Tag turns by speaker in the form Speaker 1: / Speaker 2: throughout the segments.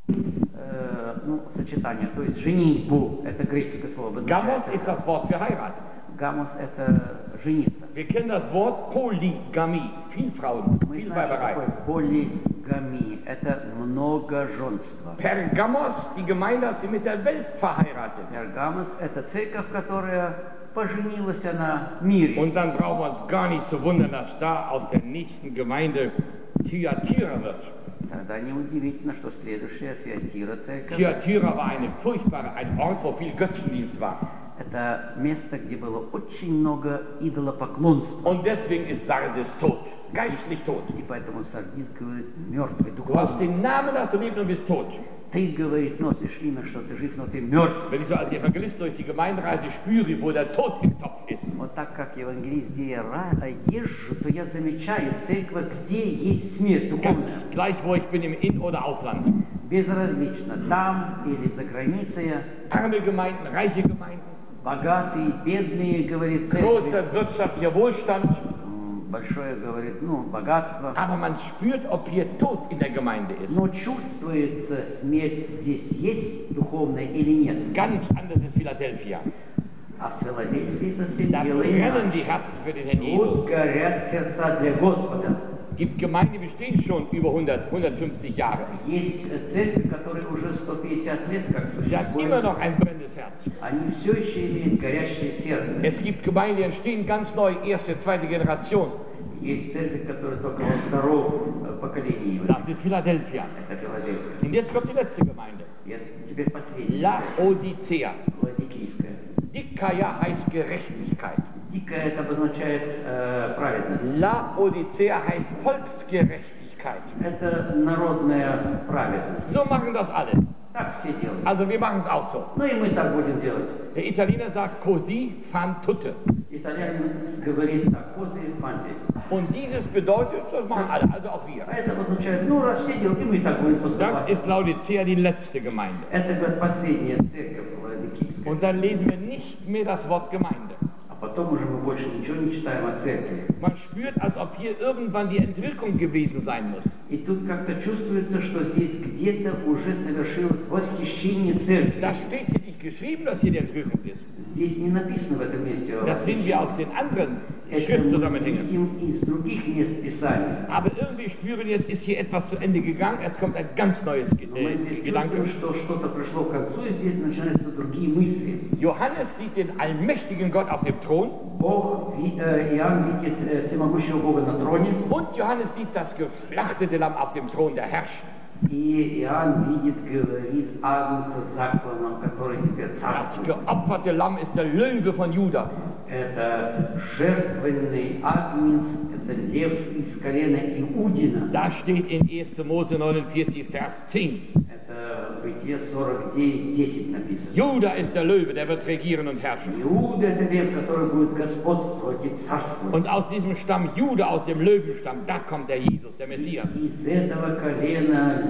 Speaker 1: Ну, сочетание, то есть женитьбу, это греческое слово
Speaker 2: Gamos
Speaker 1: обозначает.
Speaker 2: ist das Wort für heiraten.
Speaker 1: Гамос это жениться.
Speaker 2: Wir kennen das Wort Polygamie, Vielfrauen,
Speaker 1: Мы знаем, что
Speaker 2: Vielweiberei.
Speaker 1: такое полигамия, это многоженство.
Speaker 2: Pergamos, die Gemeinde hat sie mit der Welt verheiratet.
Speaker 1: Пергамос это церковь, которая поженилась на мире.
Speaker 2: Und dann brauchen wir uns gar nicht zu wundern, dass da aus der nächsten Gemeinde Thyatira wird.
Speaker 1: Тогда неудивительно, что следующая Фиатира церковь
Speaker 2: Thyatira war ein Ort, wo viel Götzendienst war.
Speaker 1: это место, где было очень много идолопоклонства.
Speaker 2: Und deswegen ist Sardes tot, geistlich tot.
Speaker 1: И поэтому Сардис говорит, мертвый,
Speaker 2: Du hast
Speaker 1: духовный.
Speaker 2: den Namen, dass du lebst und bist tot.
Speaker 1: Ты, говорит, носишь имя, что ты жив, но ты мертв.
Speaker 2: Wenn ich so als Evangelist durch die Gemeindereise spüre, wo der Tod im Topf ist,
Speaker 1: Вот так как евангелист, где я езжу, то я замечаю церковь, где есть смерть
Speaker 2: ganz
Speaker 1: духовная.
Speaker 2: gleich wo ich bin, im In- oder Ausland.
Speaker 1: Безразлично, там или за границей,
Speaker 2: Arme Gemeinden, reiche Gemeinden,
Speaker 1: богатые, бедные, говорит церковь,
Speaker 2: großer wirtschaftlicher Wohlstand,
Speaker 1: большое, говорит, ну, богатство.
Speaker 2: aber man spürt, ob hier Tod in der Gemeinde ist.
Speaker 1: Но чувствуется, смерть здесь есть духовная или нет.
Speaker 2: Ganz anders ist Philadelphia.
Speaker 1: А в Филадельфии совсем
Speaker 2: Da
Speaker 1: дело
Speaker 2: brennen die
Speaker 1: иначе.
Speaker 2: Herzen für den Herrn
Speaker 1: Тут
Speaker 2: Jesus.
Speaker 1: горят сердца для Господа.
Speaker 2: Die Gemeinde besteht schon über 150 Jahre.
Speaker 1: Есть церковь, которая уже 150 лет как
Speaker 2: Sie hat immer
Speaker 1: существует.
Speaker 2: noch ein brennendes Herz.
Speaker 1: Они все еще имеют горящее сердце.
Speaker 2: Es gibt Gemeinden, die entstehen ganz neu, erste, zweite Generation.
Speaker 1: Есть церковь, которая только во втором поколении.
Speaker 2: Das ist Philadelphia.
Speaker 1: Это Филадельфия.
Speaker 2: Und jetzt kommt die letzte Gemeinde.
Speaker 1: И теперь последняя.
Speaker 2: Laodicea.
Speaker 1: Ладикийская.
Speaker 2: Dikaia heißt Gerechtigkeit.
Speaker 1: Дикая это обозначает праведность.
Speaker 2: Laodicea heißt Volksgerechtigkeit.
Speaker 1: Это народная праведность.
Speaker 2: So machen das alle.
Speaker 1: Так все делают.
Speaker 2: Also wir machen es auch so.
Speaker 1: Ну и мы так будем делать.
Speaker 2: Der Italiener sagt così fan tutte.
Speaker 1: Итальянец говорит так, козы и фанти.
Speaker 2: Und dieses bedeutet, das machen alle, also auch wir.
Speaker 1: А это обозначает, ну раз все делают, и мы так будем
Speaker 2: Das
Speaker 1: поступать.
Speaker 2: ist Laodicea die letzte Gemeinde.
Speaker 1: Это говорит последняя церковь Ладикийская.
Speaker 2: Und dann lesen wir nicht mehr das Wort Gemeinde.
Speaker 1: А потом уже мы больше ничего не читаем о церкви.
Speaker 2: Man spürt, als ob hier irgendwann die Entwirkung gewesen sein muss.
Speaker 1: И тут как-то чувствуется, что здесь где-то уже совершилось восхищение церкви.
Speaker 2: Da steht hier nicht geschrieben, dass hier die Entwirkung ist.
Speaker 1: Здесь не написано в этом месте о
Speaker 2: Das sehen wir
Speaker 1: восхищении.
Speaker 2: aus den anderen
Speaker 1: Это мы
Speaker 2: Schriftzusammenhängen.
Speaker 1: видим из других мест Писания.
Speaker 2: Aber irgendwie spüren, jetzt ist hier etwas zu Ende gegangen, jetzt kommt ein ganz neues
Speaker 1: Но мы здесь
Speaker 2: Gedanke.
Speaker 1: чувствуем, что что-то пришло к концу, и здесь начинаются другие мысли.
Speaker 2: Johannes sieht den allmächtigen Gott auf dem Thron
Speaker 1: Иоанн видит всемогущего Бога на троне,
Speaker 2: und Johannes sieht das geschlachtete Lamm auf dem Thron, der herrscht.
Speaker 1: и Иоанн видит, говорит, Агнца закланного, который теперь
Speaker 2: Das
Speaker 1: царствует.
Speaker 2: geopferte Lamm ist der Löwe von Juda.
Speaker 1: Это жертвенный Агнец, это лев из колена Иудина.
Speaker 2: Da steht in 1. Mose 49, Vers 10.
Speaker 1: Это Бытие 49:10 написано.
Speaker 2: Juda ist der Löwe, der wird regieren und herrschen.
Speaker 1: Иуда это лев, который будет господствовать и царствовать.
Speaker 2: Und aus diesem Stamm Juda, aus dem Löwenstamm, da kommt der Jesus, der Messias.
Speaker 1: Из этого колена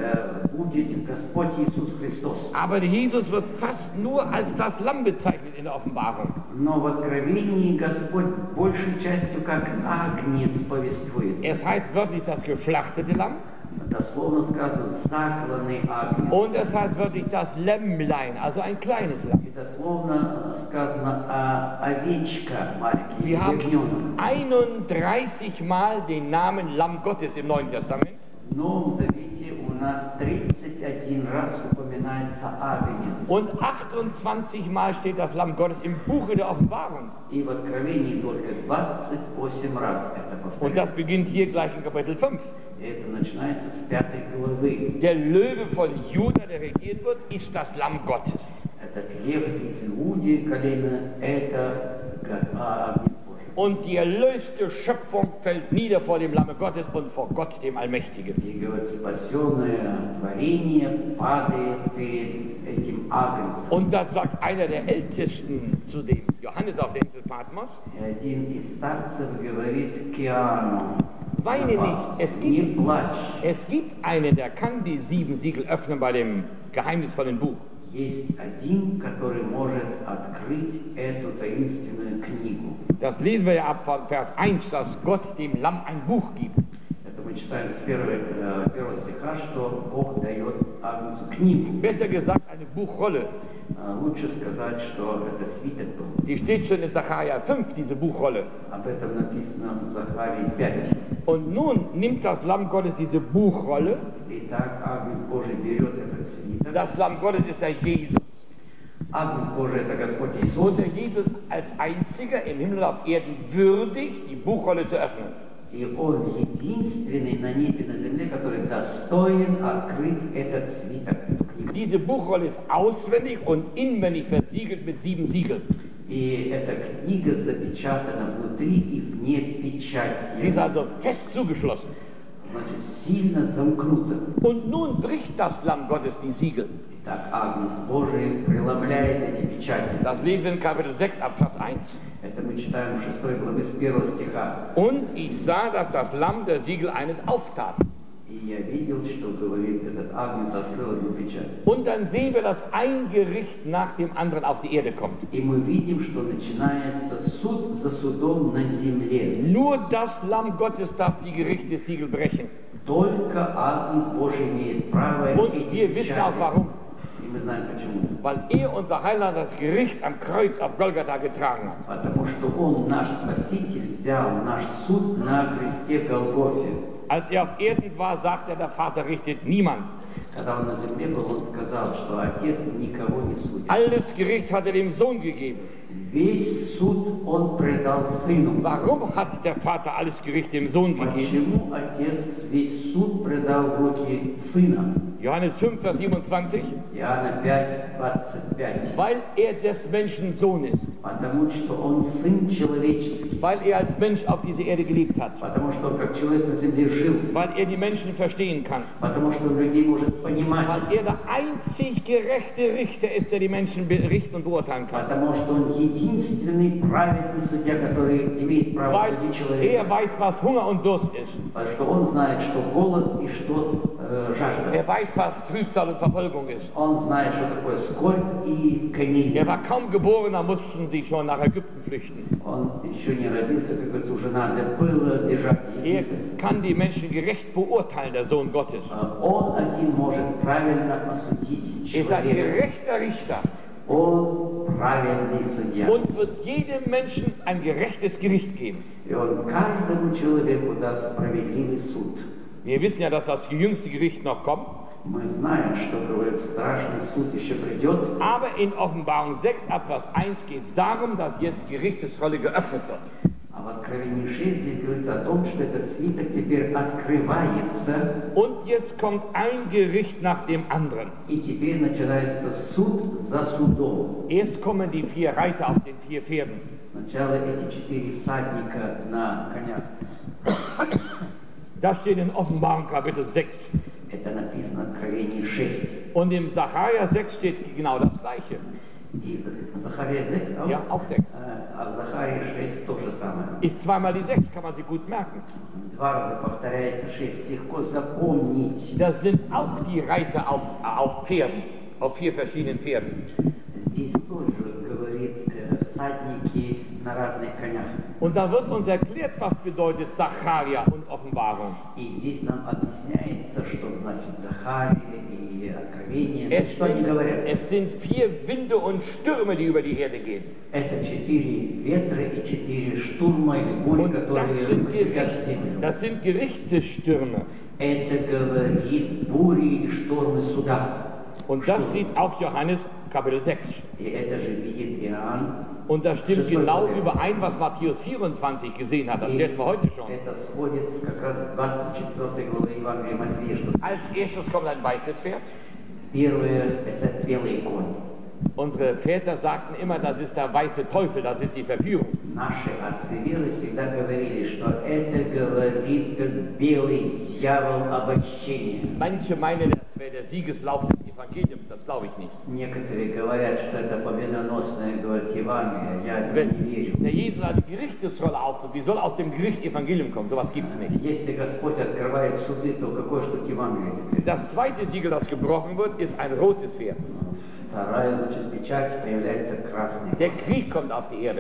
Speaker 1: будет Господь Иисус Христос.
Speaker 2: Aber der Jesus wird fast nur als das Lamm bezeichnet in der Offenbarung.
Speaker 1: Но в Откровении Господь большей частью как Агнец повествуется.
Speaker 2: Es heißt wörtlich das geschlachtete Lamm
Speaker 1: Дословно сказано закланный Агнец.
Speaker 2: und es heißt wörtlich das Lämmlein, also ein kleines Lamm.
Speaker 1: И дословно сказано овечка маленький,
Speaker 2: Wir haben
Speaker 1: ягненок.
Speaker 2: 31 Mal den Namen Lamm Gottes im Neuen Testament.
Speaker 1: В Новом Завете у нас 31 раз упоминается Агнец.
Speaker 2: Und 28 Mal steht das Lamm Gottes im Buche der Offenbarung.
Speaker 1: И в Откровении только 28 раз это
Speaker 2: Und das
Speaker 1: повторяется.
Speaker 2: beginnt hier gleich in Kapitel 5.
Speaker 1: И это начинается с 5 главы.
Speaker 2: Der Löwe von Juda, der regiert wird, ist das Lamm Gottes.
Speaker 1: Этот лев из Иуди колена – это Агнец Божий.
Speaker 2: Und die erlöste Schöpfung fällt nieder vor dem Lamme Gottes und vor Gott, dem Allmächtigen.
Speaker 1: И говорит, спасенное творение падает перед этим Агнцем.
Speaker 2: Und das sagt einer der Ältesten zu dem Johannes auf der Insel Patmos.
Speaker 1: И один из старцев говорит к Иоанну:
Speaker 2: Weine nicht, es
Speaker 1: не
Speaker 2: gibt,
Speaker 1: плачь.
Speaker 2: es gibt einen, der kann die 7 Siegel öffnen bei dem geheimnisvollen Buch.
Speaker 1: Есть один, который может открыть эту таинственную книгу.
Speaker 2: Das lesen wir ja ab von Vers 1, dass Gott dem Lamm ein Buch gibt.
Speaker 1: Это мы читаем с первого стиха, что Бог дает Агнцу книгу.
Speaker 2: Besser gesagt, eine Buchrolle.
Speaker 1: Лучше сказать, что это свиток был.
Speaker 2: Die steht schon in Sacharja 5, diese Buchrolle.
Speaker 1: Об этом написано в Захарии 5.
Speaker 2: Und nun nimmt das Lamm Gottes diese Buchrolle.
Speaker 1: Итак, Агнец Божий берет этот свиток.
Speaker 2: Das Lamm Gottes ist der Jesus.
Speaker 1: Агнец Божий – это Господь Иисус.
Speaker 2: Und der Jesus als einziger im Himmel und auf Erden würdig, die Buchrolle zu öffnen.
Speaker 1: И Он единственный на небе и на земле, который достоин открыть этот свиток, эту книгу.
Speaker 2: Diese Buchrolle ist auswendig und inwendig versiegelt mit 7 Siegeln.
Speaker 1: И эта книга запечатана внутри и вне
Speaker 2: Sie
Speaker 1: печати.
Speaker 2: ist also fest zugeschlossen.
Speaker 1: Значит, сильно замкнута.
Speaker 2: Und nun bricht das Lamm Gottes die Siegel.
Speaker 1: Итак, Агнец Божий преломляет эти печати.
Speaker 2: Das lesen wir in Kapitel 6 ab Vers 1.
Speaker 1: Это мы читаем в 6 главе с 1 стиха.
Speaker 2: Und ich sah, dass das Lamm der Siegel eines auftat.
Speaker 1: И я видел, что говорит этот Агнец, открыл одну печать.
Speaker 2: Und dann sehen wir, dass ein Gericht nach dem anderen auf die Erde kommt.
Speaker 1: И мы видим, что начинается суд за судом на земле.
Speaker 2: Nur das Lamm Gottes darf die Gerichtessiegel brechen.
Speaker 1: Только Агнец Божий имеет право
Speaker 2: Und
Speaker 1: эти
Speaker 2: wir wissen auch
Speaker 1: печати.
Speaker 2: warum.
Speaker 1: И мы знаем почему.
Speaker 2: Weil er, unser Heiland, das Gericht am Kreuz auf Golgatha getragen hat.
Speaker 1: Потому что Он, наш Спаситель, взял наш суд на кресте Голгофе.
Speaker 2: Als er auf Erden war, sagte der Vater, richtet niemand.
Speaker 1: Когда Он на земле был, Он сказал, что Отец никого не судит.
Speaker 2: Alles Gericht hat er dem Sohn gegeben.
Speaker 1: Весь суд Он предал Сыну.
Speaker 2: Warum hat der Vater alles Gericht dem Sohn gegeben?
Speaker 1: Почему Отец весь суд предал в руки Сына?
Speaker 2: Johannes 5, Vers 27.
Speaker 1: Иоанна 5, 25.
Speaker 2: Weil er des Menschen Sohn ist.
Speaker 1: Потому что Он Сын человеческий.
Speaker 2: Weil er als Mensch auf dieser Erde gelebt hat.
Speaker 1: Потому что Он как человек на земле жил.
Speaker 2: Weil er die Menschen verstehen kann.
Speaker 1: Потому что Он людей может понимать.
Speaker 2: Weil er der einzig gerechte Richter ist, der die Menschen richten und beurteilen kann.
Speaker 1: Потому что Он единственный праведный судья, который имеет право
Speaker 2: Weil
Speaker 1: судить
Speaker 2: er
Speaker 1: человека.
Speaker 2: weiß, was Hunger und Durst ist.
Speaker 1: Потому что Он знает, что голод и что жажда.
Speaker 2: Er weiß, was Trübsal und Verfolgung ist.
Speaker 1: Он знает, что такое скорбь и гонение.
Speaker 2: Er war kaum geboren, da mussten sie schon nach Ägypten flüchten.
Speaker 1: Он еще не родился, как говорится, уже надо было бежать в
Speaker 2: Er
Speaker 1: Египет.
Speaker 2: kann die Menschen gerecht beurteilen, der Sohn Gottes.
Speaker 1: Он один может правильно осудить
Speaker 2: Er ist ein
Speaker 1: человека.
Speaker 2: gerechter Richter
Speaker 1: Он правильный судья.
Speaker 2: und wird jedem Menschen ein gerechtes Gericht geben.
Speaker 1: И Он каждому человеку даст справедливый суд.
Speaker 2: Wir wissen ja, dass das jüngste Gericht noch kommt.
Speaker 1: Мы знаем, что, говорит, страшный суд еще придет.
Speaker 2: Aber in Offenbarung 6, ab Vers 1 geht es darum, dass jetzt die Gerichtsrolle geöffnet wird.
Speaker 1: А в Откровении 6 здесь говорится о том, что этот свиток теперь открывается,
Speaker 2: Und jetzt kommt ein Gericht nach dem anderen.
Speaker 1: и теперь начинается суд за судом.
Speaker 2: Erst kommen die 4 Reiter auf den 4 Pferden.
Speaker 1: Сначала эти 4 всадника на конях.
Speaker 2: Das steht in Offenbarung Kapitel 6.
Speaker 1: Это написано в Откровении 6.
Speaker 2: Und im Sacharja 6 steht genau das Gleiche.
Speaker 1: И в Захарии 6, а,
Speaker 2: Ja, auch 6.
Speaker 1: а в Захарии 6 то же самое.
Speaker 2: Ist zweimal die 6, kann man sie gut merken.
Speaker 1: Два раза повторяется 6. Легко запомнить.
Speaker 2: Das sind auch die Reiter auf Pferden, auf 4 verschiedenen Pferden.
Speaker 1: Здесь тоже говорит всадники на разных конях.
Speaker 2: Und da wird uns erklärt, was bedeutet Sacharja und Offenbarung.
Speaker 1: И здесь нам объясняется, что значит Захария и Откровение.
Speaker 2: Es
Speaker 1: Что они говорят?
Speaker 2: sind 4 Winde und Stürme, die über die Erde gehen.
Speaker 1: Это 4 ветра и 4 штурма или бури,
Speaker 2: Und
Speaker 1: которые посетят землю.
Speaker 2: das sind Gerichtesstürme.
Speaker 1: Это говорит бури и штормы суда.
Speaker 2: Und das sieht auch Johannes Kapitel 6.
Speaker 1: И это же видит Иоанн.
Speaker 2: Und das stimmt genau überein, was Matthäus 24 gesehen hat. Das
Speaker 1: И
Speaker 2: lernen wir heute schon.
Speaker 1: это сходит как раз с 24 главы Евангелия Матфея, что
Speaker 2: Als erstes kommt ein weißes Pferd.
Speaker 1: первое – это белый конь.
Speaker 2: Unsere Väter sagten immer, das ist der weiße Teufel, das ist die Verführung.
Speaker 1: Наши отцы веры всегда говорили, что это говорит белый дьявол обольщения.
Speaker 2: Manche meinen, das wäre der Siegeslauf des Evangeliums, das glaube ich nicht.
Speaker 1: Некоторые говорят, что это победоносное, говорит, Евангелие. Я не
Speaker 2: Wenn
Speaker 1: верю.
Speaker 2: der Jesus eine Gerichtsrolle auftritt, wie soll aus dem Gericht Evangelium kommen? Sowas gibt es nicht.
Speaker 1: Если Господь открывает суды, то какое ж тут Евангелие теперь?
Speaker 2: Das zweite Siegel, das gebrochen wird, ist ein rotes Pferd.
Speaker 1: Вторая, значит, печать, появляется красный.
Speaker 2: Der Krieg kommt auf die Erde.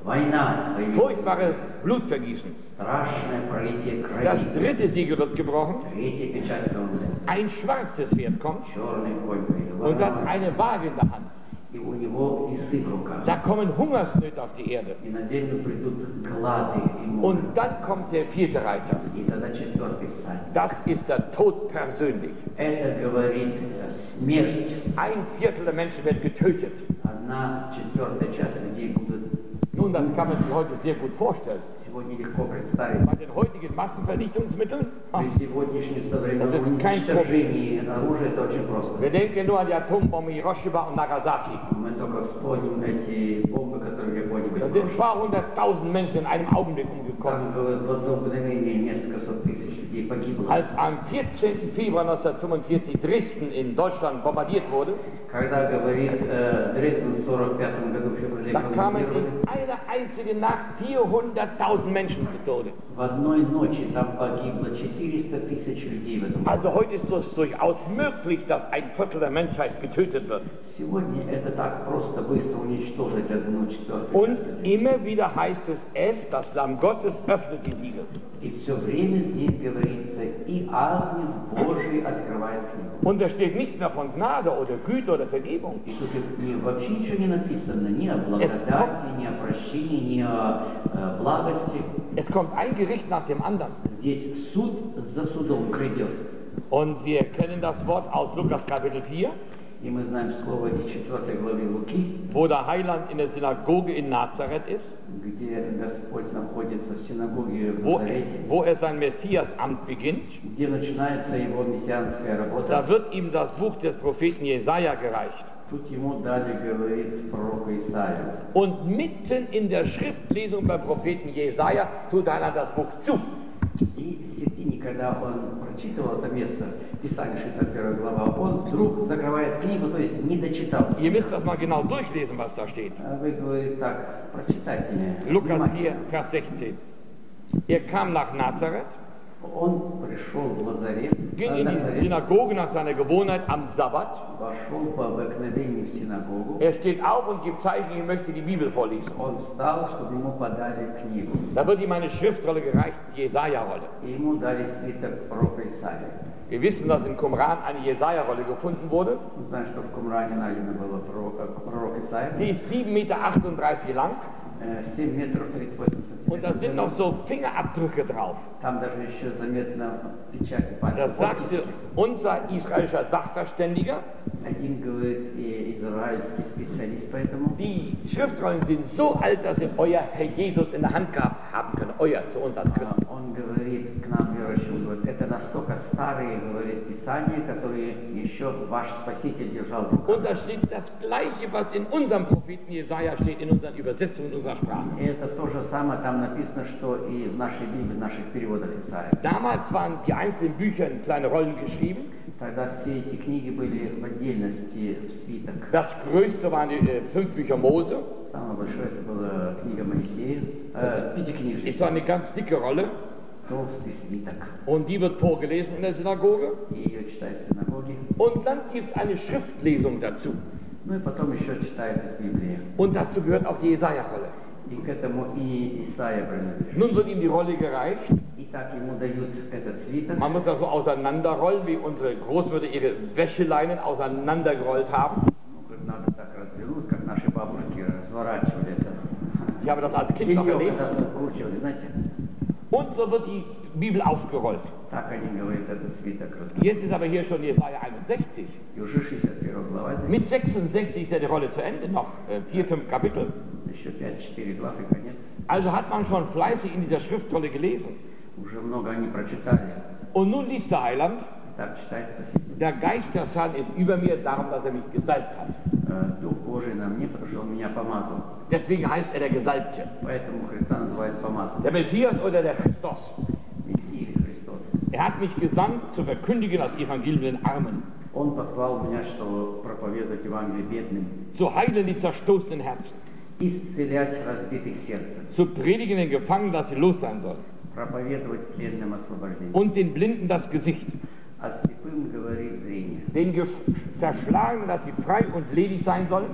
Speaker 1: Война,
Speaker 2: Furchtbares Blutvergießen.
Speaker 1: страшное пролитие
Speaker 2: Das
Speaker 1: крови.
Speaker 2: dritte Siegel wird gebrochen.
Speaker 1: Третья печать ломается.
Speaker 2: Ein schwarzes Pferd kommt
Speaker 1: Черный конь
Speaker 2: und hat
Speaker 1: воевал,
Speaker 2: eine Waage in der Hand.
Speaker 1: и у него весы в руках.
Speaker 2: Da kommen Hungersnöte auf die Erde.
Speaker 1: И на землю придут глады и море.
Speaker 2: Und dann kommt der vierte Reiter.
Speaker 1: И тогда четвертый всадник.
Speaker 2: Das ist der Tod persönlich.
Speaker 1: Это говорит смерть.
Speaker 2: Ein Viertel der Menschen wird getötet.
Speaker 1: Одна четвертая часть людей будут.
Speaker 2: Nun, das kann man sich heute sehr gut vorstellen.
Speaker 1: Сегодня легко представить.
Speaker 2: Bei den heutigen Massenvernichtungsmitteln,
Speaker 1: При сегодняшнем современном
Speaker 2: Das ist kein
Speaker 1: уничтожении оружия это очень просто.
Speaker 2: wir denken nur an die Atombomben Hiroshima und Nagasaki.
Speaker 1: Мы только вспомним эти бомбы, которые в Японии были
Speaker 2: Da sind
Speaker 1: брошены.
Speaker 2: ein paar hunderttausend Menschen in einem Augenblick umgekommen.
Speaker 1: Там в одно мгновение несколько сот тысяч людей погибло.
Speaker 2: Als am 14. Februar 1945 Dresden in Deutschland bombardiert wurde,
Speaker 1: Когда, говорит, Дрезден в 1945 году в феврале
Speaker 2: da kamen
Speaker 1: бомбардировали,
Speaker 2: in einer einzigen Nacht 400.000 Menschen zu Tode.
Speaker 1: в одной ночи там погибло 400 тысяч людей в этом.
Speaker 2: Also heute ist es durchaus möglich, dass ein Viertel der Menschheit getötet wird.
Speaker 1: Сегодня это так просто быстро уничтожить одну четвертую
Speaker 2: Und
Speaker 1: часть людей.
Speaker 2: immer wieder heißt es, das Lamm Gottes öffnet die Siegel.
Speaker 1: И все время здесь говорится, и Агнец Божий открывает книгу.
Speaker 2: Und da steht nichts mehr von Gnade oder Güte oder Vergebung.
Speaker 1: И тут вообще ничего не написано, ни о благодати, ни о прощении, ни о благости.
Speaker 2: Es kommt ein Gericht nach dem anderen.
Speaker 1: Здесь суд за судом грядет.
Speaker 2: Und wir kennen das Wort aus Lukas Kapitel 4,
Speaker 1: И мы знаем слово из 4 главы Луки,
Speaker 2: wo der Heiland in der Synagoge in Nazareth ist,
Speaker 1: где Господь находится в синагоге в
Speaker 2: wo,
Speaker 1: Назарете,
Speaker 2: wo er sein Messiasamt beginnt.
Speaker 1: где начинается его мессианская работа.
Speaker 2: Da wird ihm das Buch des Propheten Jesaja gereicht.
Speaker 1: Тут ему дали, говорит пророк Исаия.
Speaker 2: Und mitten in der Schriftlesung beim Propheten Jesaja tut der Heiland das Buch zu.
Speaker 1: И в середине, когда он прочитывал это место, Писание 61 глава, он вдруг закрывает книгу, то есть не дочитал.
Speaker 2: Ihr müsst das mal genau durchlesen, was da steht.
Speaker 1: А вы, говорит, так, прочитайте мне.
Speaker 2: Lukas 4,
Speaker 1: внимательно.
Speaker 2: Vers 16. Er kam nach Nazareth,
Speaker 1: Он пришел в Назарет,
Speaker 2: ging in die Synagoge nach seiner Gewohnheit am Sabbat.
Speaker 1: вошел по обыкновению в синагогу.
Speaker 2: Er steht auf und gibt Zeichen, er möchte die Bibel vorlesen.
Speaker 1: Он встал, чтобы ему подали книгу.
Speaker 2: Da wird ihm eine Schriftrolle gereicht, die Jesaja-Rolle.
Speaker 1: И ему дали свиток пророка Исаия.
Speaker 2: Wir wissen, dass in Qumran eine Jesaja-Rolle gefunden wurde.
Speaker 1: Мы знаем, что в Кумране найдено было пророк Исаия.
Speaker 2: Die ist 7,38 Meter lang
Speaker 1: 7 метров 38
Speaker 2: und da sind noch
Speaker 1: сантиметров.
Speaker 2: so Fingerabdrücke drauf.
Speaker 1: Там даже еще заметно печать
Speaker 2: Da
Speaker 1: пальцев.
Speaker 2: sagte unser israelischer Sachverständiger,
Speaker 1: Один, говорит, и израильский специалист по этому.
Speaker 2: die Schriftrollen sind so alt, dass sie euer Herr Jesus in der Hand gehabt haben können. Euer zu uns als Christen.
Speaker 1: Он говорит к нам, верующим, говорит, это настолько старые, говорит, писания, которые еще ваш Спаситель держал в руках.
Speaker 2: Und da steht das Gleiche, was in unserem Propheten Jesaja steht, in unseren Übersetzungen, in unserer Sprache.
Speaker 1: И это то же самое там написано, что и в нашей Библии, в наших переводах Исаия.
Speaker 2: Damals waren die einzelnen Bücher in kleine Rollen geschrieben.
Speaker 1: Тогда все эти книги были в отдельности в свиток.
Speaker 2: Das größte waren die 5 Bücher Mose.
Speaker 1: Самое большое это была книга Моисея, Пятикнижие,
Speaker 2: Es war eine ganz dicke Rolle
Speaker 1: толстый свиток.
Speaker 2: und die wird vorgelesen in der Synagoge.
Speaker 1: И ее читают в синагоге.
Speaker 2: Und dann gibt es eine Schriftlesung dazu.
Speaker 1: Ну и потом еще читают из Библии.
Speaker 2: Und dazu gehört auch die Jesaja-Rolle.
Speaker 1: И к этому и Исаия принадлежит.
Speaker 2: Nun wird ihm die Rolle gereicht.
Speaker 1: И так ему дают этот свиток.
Speaker 2: Man muss das so auseinanderrollen, wie unsere Großmütter ihre Wäscheleinen auseinandergerollt haben.
Speaker 1: Ну, как надо так развернуть, как наши бабушки разворачивали это.
Speaker 2: Ich habe das als Kind noch
Speaker 1: Белье,
Speaker 2: erlebt.
Speaker 1: когда закручивали, знаете,
Speaker 2: Und so wird die Bibel aufgerollt.
Speaker 1: так они, говорят, этот свиток развернули.
Speaker 2: Jetzt ist aber hier schon Jesaja 61.
Speaker 1: И уже 61 глава, здесь
Speaker 2: Mit 66 ist ja die Rolle zu Ende, noch 4, 5 Kapitel.
Speaker 1: еще 5-4 глав и конец.
Speaker 2: Also hat man schon fleißig in dieser Schriftrolle gelesen.
Speaker 1: Уже много они прочитали.
Speaker 2: Und nun liest der Heiland,
Speaker 1: Так читает Спаситель.
Speaker 2: der Geist des Herrn ist über mir, darum, dass er mich gesalbt hat.
Speaker 1: Дух Божий на мне, потому что Он меня помазал.
Speaker 2: Deswegen heißt er der Gesalbte.
Speaker 1: Поэтому Христа называют помазанным.
Speaker 2: Der Messias oder der Christus.
Speaker 1: Мессия Христос.
Speaker 2: Er hat mich gesandt, zu verkündigen das Evangelium den Armen,
Speaker 1: Он послал меня, чтобы проповедовать Евангелие бедным,
Speaker 2: zu heilen die zerstoßenen Herzen,
Speaker 1: исцелять разбитых сердцем,
Speaker 2: zu predigen den Gefangenen, dass sie los sein sollen,
Speaker 1: проповедовать пленным освобождение,
Speaker 2: und den Blinden das Gesicht,
Speaker 1: а слепым говорить зрение,
Speaker 2: den Zerschlagenen, dass sie frei und ledig sein sollen,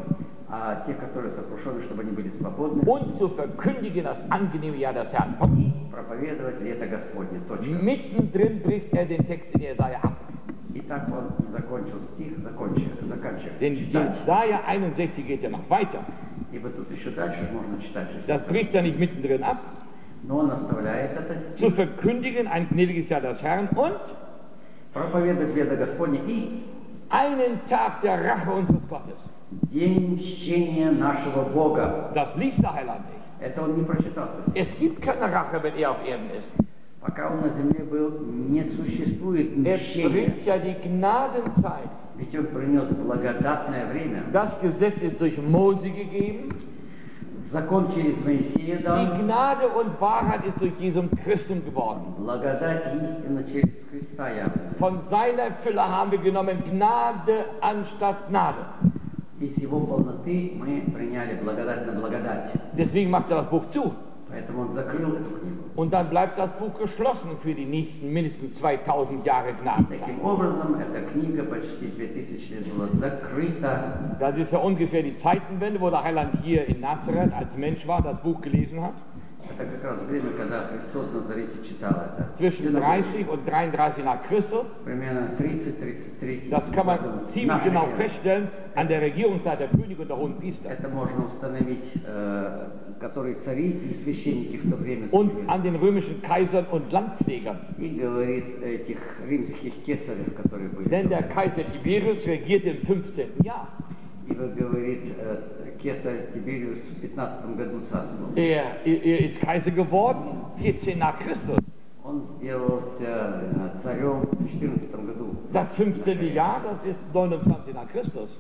Speaker 1: а те, которые сокрушены, чтобы они были свободны,
Speaker 2: und zu verkündigen das angenehme Jahr des Herrn.
Speaker 1: проповедовать лето Господне. Точка.
Speaker 2: Mittendrin bricht er den Text in Jesaja ab.
Speaker 1: И так он закончил стих, заканчивает.
Speaker 2: Denn Jesaja 61 geht ja noch weiter.
Speaker 1: Ибо тут еще дальше можно читать.
Speaker 2: Das bricht er nicht mittendrin ab.
Speaker 1: Но он оставляет это
Speaker 2: Zu
Speaker 1: стих,
Speaker 2: verkündigen ein gnädiges Jahr des Herrn und
Speaker 1: проповедовать лето Господне и
Speaker 2: einen Tag der Rache unseres Gottes.
Speaker 1: день мщения нашего Бога.
Speaker 2: Das liest der Heiland nicht.
Speaker 1: Это он не прочитал.
Speaker 2: Es gibt keine Rache, wenn er auf Erden ist.
Speaker 1: Пока он на земле был, не существует
Speaker 2: Er
Speaker 1: мщения.
Speaker 2: bringt ja die Gnadenzeit.
Speaker 1: Ведь он принес благодатное время.
Speaker 2: Das Gesetz ist durch Mose gegeben.
Speaker 1: Закон через Моисея
Speaker 2: Die
Speaker 1: дан.
Speaker 2: Gnade und Wahrheit ist durch Jesum Christum geworden.
Speaker 1: Благодать и истина через Христа явлена.
Speaker 2: Von seiner Fülle haben wir genommen Gnade anstatt Gnade.
Speaker 1: Из его полноты мы приняли благодать на благодать.
Speaker 2: Deswegen macht er das Buch zu.
Speaker 1: Поэтому он закрыл эту книгу.
Speaker 2: Und dann bleibt das Buch geschlossen für die nächsten mindestens 2000 Jahre Gnadenzeit.
Speaker 1: Таким образом, эта книга почти 2000 лет была закрыта.
Speaker 2: Das ist ja ungefähr die Zeitenwende, wo der Heiland hier in Nazareth als Mensch war, das Buch gelesen hat.
Speaker 1: Это как раз время, когда Христос в Назарете читал это.
Speaker 2: Zwischen 30 und 33 nach Christus.
Speaker 1: Примерно 30-33.
Speaker 2: Das kann man ziemlich
Speaker 1: Нашей
Speaker 2: genau
Speaker 1: эры.
Speaker 2: feststellen an der Regierungszeit der Könige und der hohen Priester.
Speaker 1: Это можно установить, которые цари и священники в то время
Speaker 2: Und
Speaker 1: служили.
Speaker 2: an den römischen Kaisern und Landpflegern.
Speaker 1: И говорит этих римских кесарев, которые были.
Speaker 2: Denn der Kaiser Tiberius regierte im 15. Jahr.
Speaker 1: Ибо говорит кесарь Тибериус в 15 году царствовал.
Speaker 2: Er ist Kaiser geworden, 14 nach Christus.
Speaker 1: Он сделался царем в 14 году.
Speaker 2: Das 15. Jahr, das ist 29 nach Christus.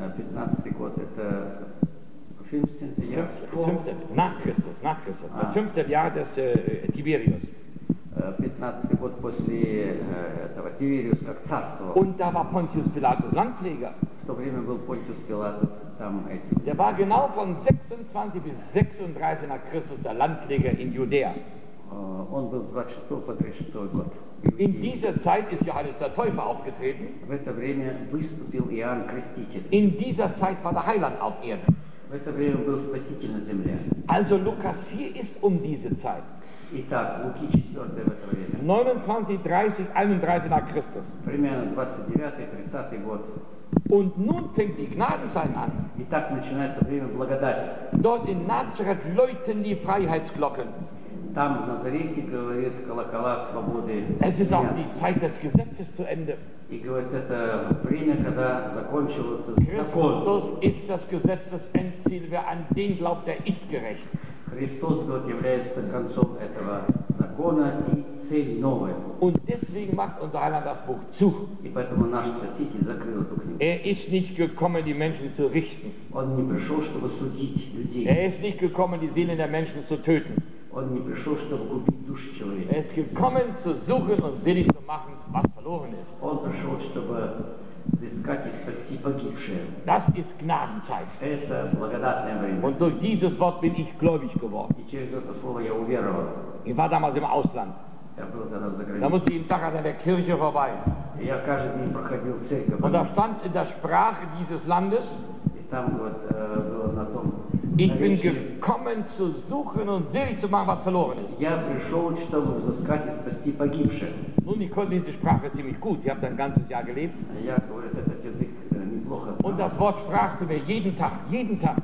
Speaker 1: 15 год это 15 я
Speaker 2: 15, nach Christus, nach Christus. Das 15. Jahr des Tiberius.
Speaker 1: 15 год после этого Тивериус как царствовал.
Speaker 2: Und da war Pontius Pilatus Landpfleger.
Speaker 1: В то время был Понтиус Пилатус там этим.
Speaker 2: Der war genau von 26 bis 36 nach Christus der Landpfleger in Judäa.
Speaker 1: Он был с 26 по 36 год.
Speaker 2: In dieser Zeit ist Johannes der Täufer aufgetreten.
Speaker 1: В это время выступил Иоанн Креститель.
Speaker 2: In dieser Zeit war der Heiland auf Erden.
Speaker 1: В это время был Спаситель на земле.
Speaker 2: Also Lukas 4 ist um diese Zeit.
Speaker 1: Итак, Луки 4 в это время.
Speaker 2: 29, 30, 31 nach Christus.
Speaker 1: Примерно 29-30 год.
Speaker 2: Und nun fängt die Gnadenzeit an.
Speaker 1: И так начинается время благодати.
Speaker 2: Dort in Nazareth läuten die Freiheitsglocken.
Speaker 1: Там в Назарете говорит колокола свободы.
Speaker 2: Es ist auch die Zeit des Gesetzes zu Ende.
Speaker 1: И говорит, это время, когда закончился закон.
Speaker 2: Christus ist das Gesetz des Endziel. Wer an den glaubt, der ist gerecht.
Speaker 1: Христос вот является концом этого закона и цель новая.
Speaker 2: Und deswegen macht unser Heiland das Buch zu.
Speaker 1: И поэтому наш Спаситель закрыл эту книгу.
Speaker 2: Er ist nicht gekommen, die Menschen zu richten.
Speaker 1: Он не пришел, чтобы судить людей.
Speaker 2: Er ist nicht gekommen, die Seelen der Menschen zu töten.
Speaker 1: Он не пришел, чтобы губить души
Speaker 2: Er
Speaker 1: человеческих.
Speaker 2: ist gekommen, zu suchen und selig zu machen, was verloren ist.
Speaker 1: Он пришел, чтобы взыскать и спасти погибшие.
Speaker 2: Das ist Gnadenzeit.
Speaker 1: Это благодатное время.
Speaker 2: Und durch dieses Wort bin ich gläubig geworden.
Speaker 1: И через это слово я уверовал.
Speaker 2: Ich war damals im Ausland.
Speaker 1: Я был тогда за
Speaker 2: Da
Speaker 1: границей.
Speaker 2: musste ich jeden Tag an der Kirche vorbei.
Speaker 1: И я каждый день проходил церковь.
Speaker 2: Und da stand in der Sprache dieses Landes,
Speaker 1: И там вот было на том
Speaker 2: ich bin
Speaker 1: наречии,
Speaker 2: gekommen, zu suchen und selig zu machen, was verloren ist.
Speaker 1: я пришел, чтобы взыскать и спасти погибших.
Speaker 2: Nun, ich konnte diese Sprache ziemlich gut. Ich habe da ein ganzes Jahr gelebt.
Speaker 1: Я, говорит, этот язык неплохо
Speaker 2: Und
Speaker 1: знал.
Speaker 2: das Wort sprach zu mir jeden Tag, jeden Tag.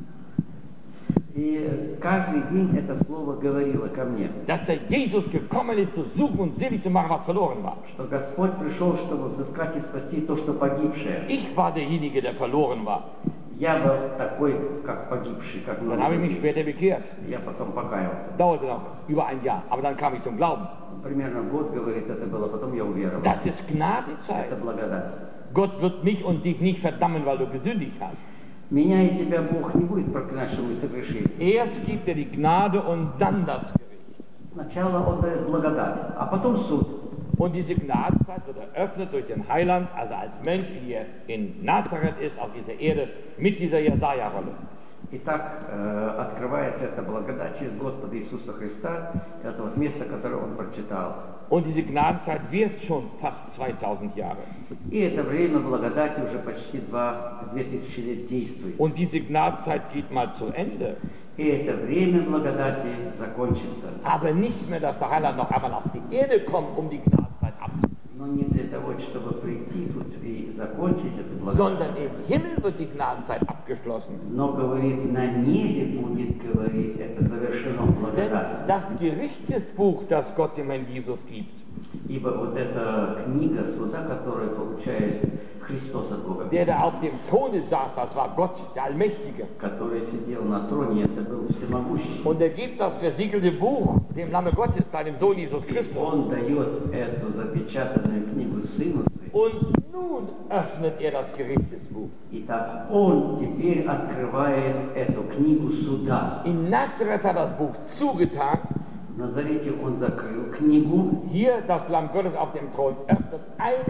Speaker 1: И каждый день это слово говорило ко мне,
Speaker 2: Dass der Jesus gekommen ist, zu suchen und selig zu machen, was verloren war.
Speaker 1: что Господь пришел, чтобы взыскать и спасти то, что погибшее.
Speaker 2: Ich war derjenige, der verloren war.
Speaker 1: Я был такой, как погибший, как
Speaker 2: Dann habe ich mich
Speaker 1: многие.
Speaker 2: später bekehrt.
Speaker 1: Я потом покаялся.
Speaker 2: Dauerte noch über ein Jahr, aber dann kam ich zum Glauben.
Speaker 1: Примерно год, говорит, это было, потом я уверовал.
Speaker 2: Das ist Gnadenzeit.
Speaker 1: Это благодать.
Speaker 2: Gott wird mich und dich nicht verdammen, weil du gesündigt hast.
Speaker 1: Меня и тебя Бог не будет проклинать, что мы согрешили.
Speaker 2: Erst gibt er die Gnade und dann das Gericht.
Speaker 1: Сначала Он дает благодать, а потом суд.
Speaker 2: Und diese Gnadenzeit wird eröffnet durch den Heiland, also als Mensch, wie er in Nazareth ist, auf dieser Erde, mit dieser Jesaja-Rolle.
Speaker 1: Итак, открывается эта благодать через Господа Иисуса Христа, это вот место, которое он прочитал.
Speaker 2: Und diese Gnadenzeit wird schon fast 2000 Jahre.
Speaker 1: И это время благодати уже почти 2000 лет действует.
Speaker 2: Und diese Gnadenzeit geht mal zu Ende.
Speaker 1: И это время благодати закончится.
Speaker 2: Aber nicht mehr, dass der Heiland noch einmal auf die Erde kommt, um die Gnadenzeit abzuschließen.
Speaker 1: Но не для того, чтобы прийти тут и закончить эту благодать.
Speaker 2: Sondern im Himmel wird die Gnadenzeit abgeschlossen.
Speaker 1: Но, говорит, на небе будет говорить, это завершено
Speaker 2: Denn
Speaker 1: благодать.
Speaker 2: das Gerichtsbuch, das Gott dem Herrn Jesus gibt,
Speaker 1: Ибо вот эта книга суда, которую получает Христос от Бога,
Speaker 2: der da auf dem Throne saß, das war Gott, der Allmächtige.
Speaker 1: который сидел на троне, это был всемогущий.
Speaker 2: Und er gibt das versiegelte Buch dem Lamme Gottes, seinem Sohn Jesus Christus.
Speaker 1: Он дает эту запечатанную книгу Сыну Своему.
Speaker 2: Und nun öffnet er das Gerichtsbuch.
Speaker 1: Итак, он теперь открывает эту книгу суда.
Speaker 2: In Nazareth hat das Buch zugetan.
Speaker 1: В Назарете он закрыл книгу.
Speaker 2: Hier das Lamm Gottes auf dem Thron öffnet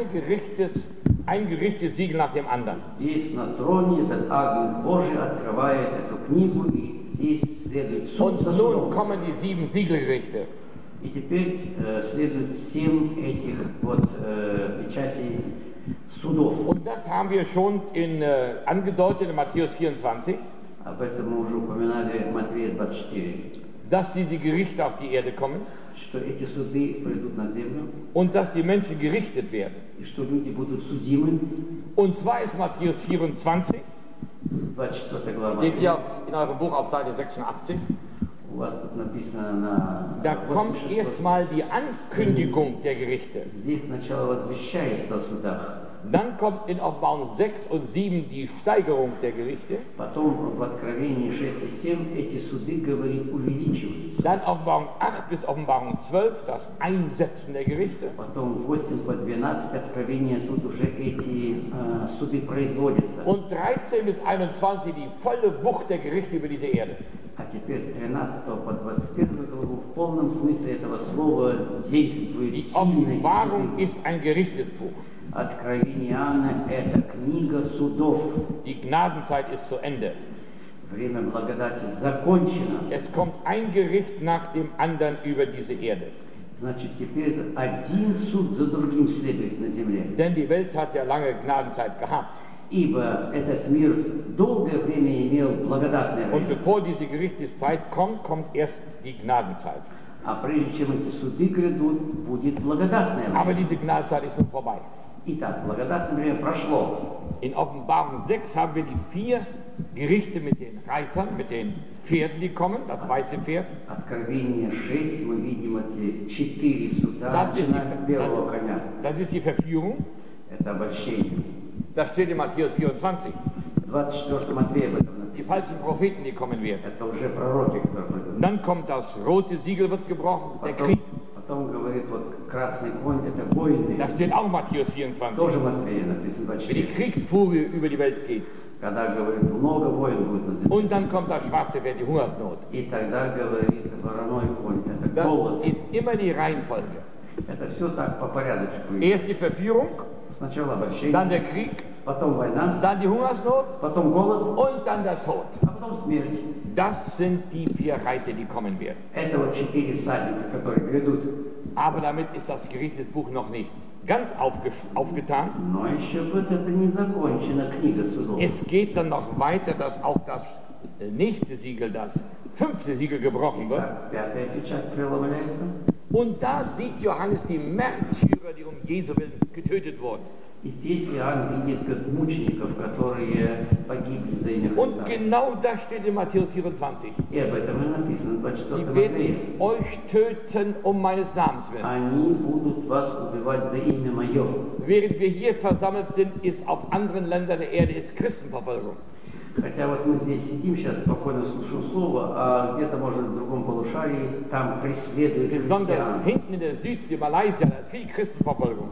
Speaker 2: ein Gerichtssiegel nach dem anderen.
Speaker 1: Здесь на троне этот Агнец Божий открывает эту книгу, и здесь следует суд
Speaker 2: Und
Speaker 1: за
Speaker 2: nun
Speaker 1: судом.
Speaker 2: kommen die 7 Siegelgerichte.
Speaker 1: И теперь следует 7 этих вот печатей судов.
Speaker 2: Und das haben wir schon angedeutet in Matthäus 24,
Speaker 1: Об этом мы уже упоминали в Матвея 24,
Speaker 2: dass diese Gerichte auf die Erde kommen
Speaker 1: что эти суды придут на землю,
Speaker 2: und dass die Menschen gerichtet werden.
Speaker 1: и что люди будут судимы.
Speaker 2: Und zwar ist Matthäus 24,
Speaker 1: 24 глава.
Speaker 2: steht hier in eurem Buch auf Seite 86,
Speaker 1: У вас тут написано на
Speaker 2: da kommt
Speaker 1: 86.
Speaker 2: erstmal die Ankündigung der Gerichte.
Speaker 1: Здесь сначала возвещается о судах,
Speaker 2: Dann kommt in Offenbarung 6 und 7 die Steigerung der Gerichte.
Speaker 1: потом в Откровении 6 и 7 эти суды, говорит, увеличиваются.
Speaker 2: Dann Offenbarung 8 bis Offenbarung 12 das Einsetzen der Gerichte.
Speaker 1: Потом 8 по 12 Откровения, тут уже эти суды производятся.
Speaker 2: Und 13 bis 21 die volle Wucht der Gerichte über diese Erde.
Speaker 1: А теперь с 13 по 21 главу в полном смысле этого слова действует
Speaker 2: Die
Speaker 1: сильно.
Speaker 2: Offenbarung ist ein Gerichtsbuch.
Speaker 1: Откровение Иоанна – это книга судов.
Speaker 2: Die Gnadenzeit ist zu Ende.
Speaker 1: Время благодати закончено.
Speaker 2: Es kommt ein Gericht nach dem anderen über diese Erde.
Speaker 1: Значит, теперь один суд за другим следует на земле.
Speaker 2: Denn die Welt hat ja lange Gnadenzeit gehabt.
Speaker 1: Ибо этот мир долгое время имел благодатное
Speaker 2: Und
Speaker 1: время.
Speaker 2: bevor diese Gerichtszeit kommt, kommt erst die Gnadenzeit.
Speaker 1: А прежде чем эти суды грядут, будет благодатное
Speaker 2: Aber
Speaker 1: время.
Speaker 2: diese Gnadenzeit ist nun vorbei.
Speaker 1: Итак, благодатное время прошло.
Speaker 2: In Offenbarung 6 haben wir die 4 Gerichte mit den Reitern, mit den Pferden, die kommen, das weiße Pferd.
Speaker 1: Откровение 6, мы видим эти 4 суда,
Speaker 2: Das ist,
Speaker 1: начиная с белого коня.
Speaker 2: das ist die Verführung.
Speaker 1: Это обольщение.
Speaker 2: Das steht in Matthäus 24.
Speaker 1: В 24 Матвея об этом
Speaker 2: Die
Speaker 1: написано.
Speaker 2: falschen Propheten, die kommen werden.
Speaker 1: Это уже пророки, которые придут.
Speaker 2: Dann kommt das rote Siegel, wird gebrochen, der
Speaker 1: Потом,
Speaker 2: Krieg.
Speaker 1: потом говорит, вот красный конь, это войны.
Speaker 2: Das steht auch in Matthäus 24.
Speaker 1: Тоже Матвея написано
Speaker 2: Wie die
Speaker 1: 24.
Speaker 2: Kriegsfurie über die Welt geht.
Speaker 1: Когда говорит, много войн будет на земле.
Speaker 2: Und dann kommt das schwarze Pferd, die Hungersnot.
Speaker 1: И тогда говорит, вороной конь, это
Speaker 2: Das
Speaker 1: голод.
Speaker 2: ist immer die Reihenfolge.
Speaker 1: Это все так по порядочку.
Speaker 2: Erst die Verführung,
Speaker 1: Сначала обольщение,
Speaker 2: dann der Krieg,
Speaker 1: потом война,
Speaker 2: dann die Hungersnot
Speaker 1: потом голод,
Speaker 2: und dann der Tod.
Speaker 1: а потом смерть.
Speaker 2: Das sind die 4 Reiter, die kommen werden.
Speaker 1: Это вот 4 всадника, которые грядут.
Speaker 2: Aber damit ist das Gerichtsbuch noch nicht ganz aufgetan.
Speaker 1: Но еще вот это не закончена книга судов.
Speaker 2: Es geht dann noch weiter, dass auch das nächste Siegel, das 5. Siegel gebrochen wird.
Speaker 1: Так, пятая печать преломляется.
Speaker 2: Und da sieht Johannes die Märtyrer, die um Jesu Willen getötet wurden.
Speaker 1: И здесь Иоанн видит как мучеников, которые погибли за имя
Speaker 2: Und
Speaker 1: Христа.
Speaker 2: genau das steht in Matthäus 24.
Speaker 1: И об этом и написано в
Speaker 2: Sie
Speaker 1: 24
Speaker 2: werden
Speaker 1: Матвея.
Speaker 2: euch töten um meines Namens willen.
Speaker 1: Они будут вас убивать за имя Мое.
Speaker 2: Während wir hier versammelt sind, ist auf anderen Ländern der Erde ist Christenverfolgung.
Speaker 1: Хотя вот мы здесь сидим сейчас, спокойно слушаем слово, а где-то, может, в другом полушарии, там преследуют
Speaker 2: Besonders
Speaker 1: христиан.
Speaker 2: hinten in der Südsee, Malaysia, da ist viel Christenverfolgung.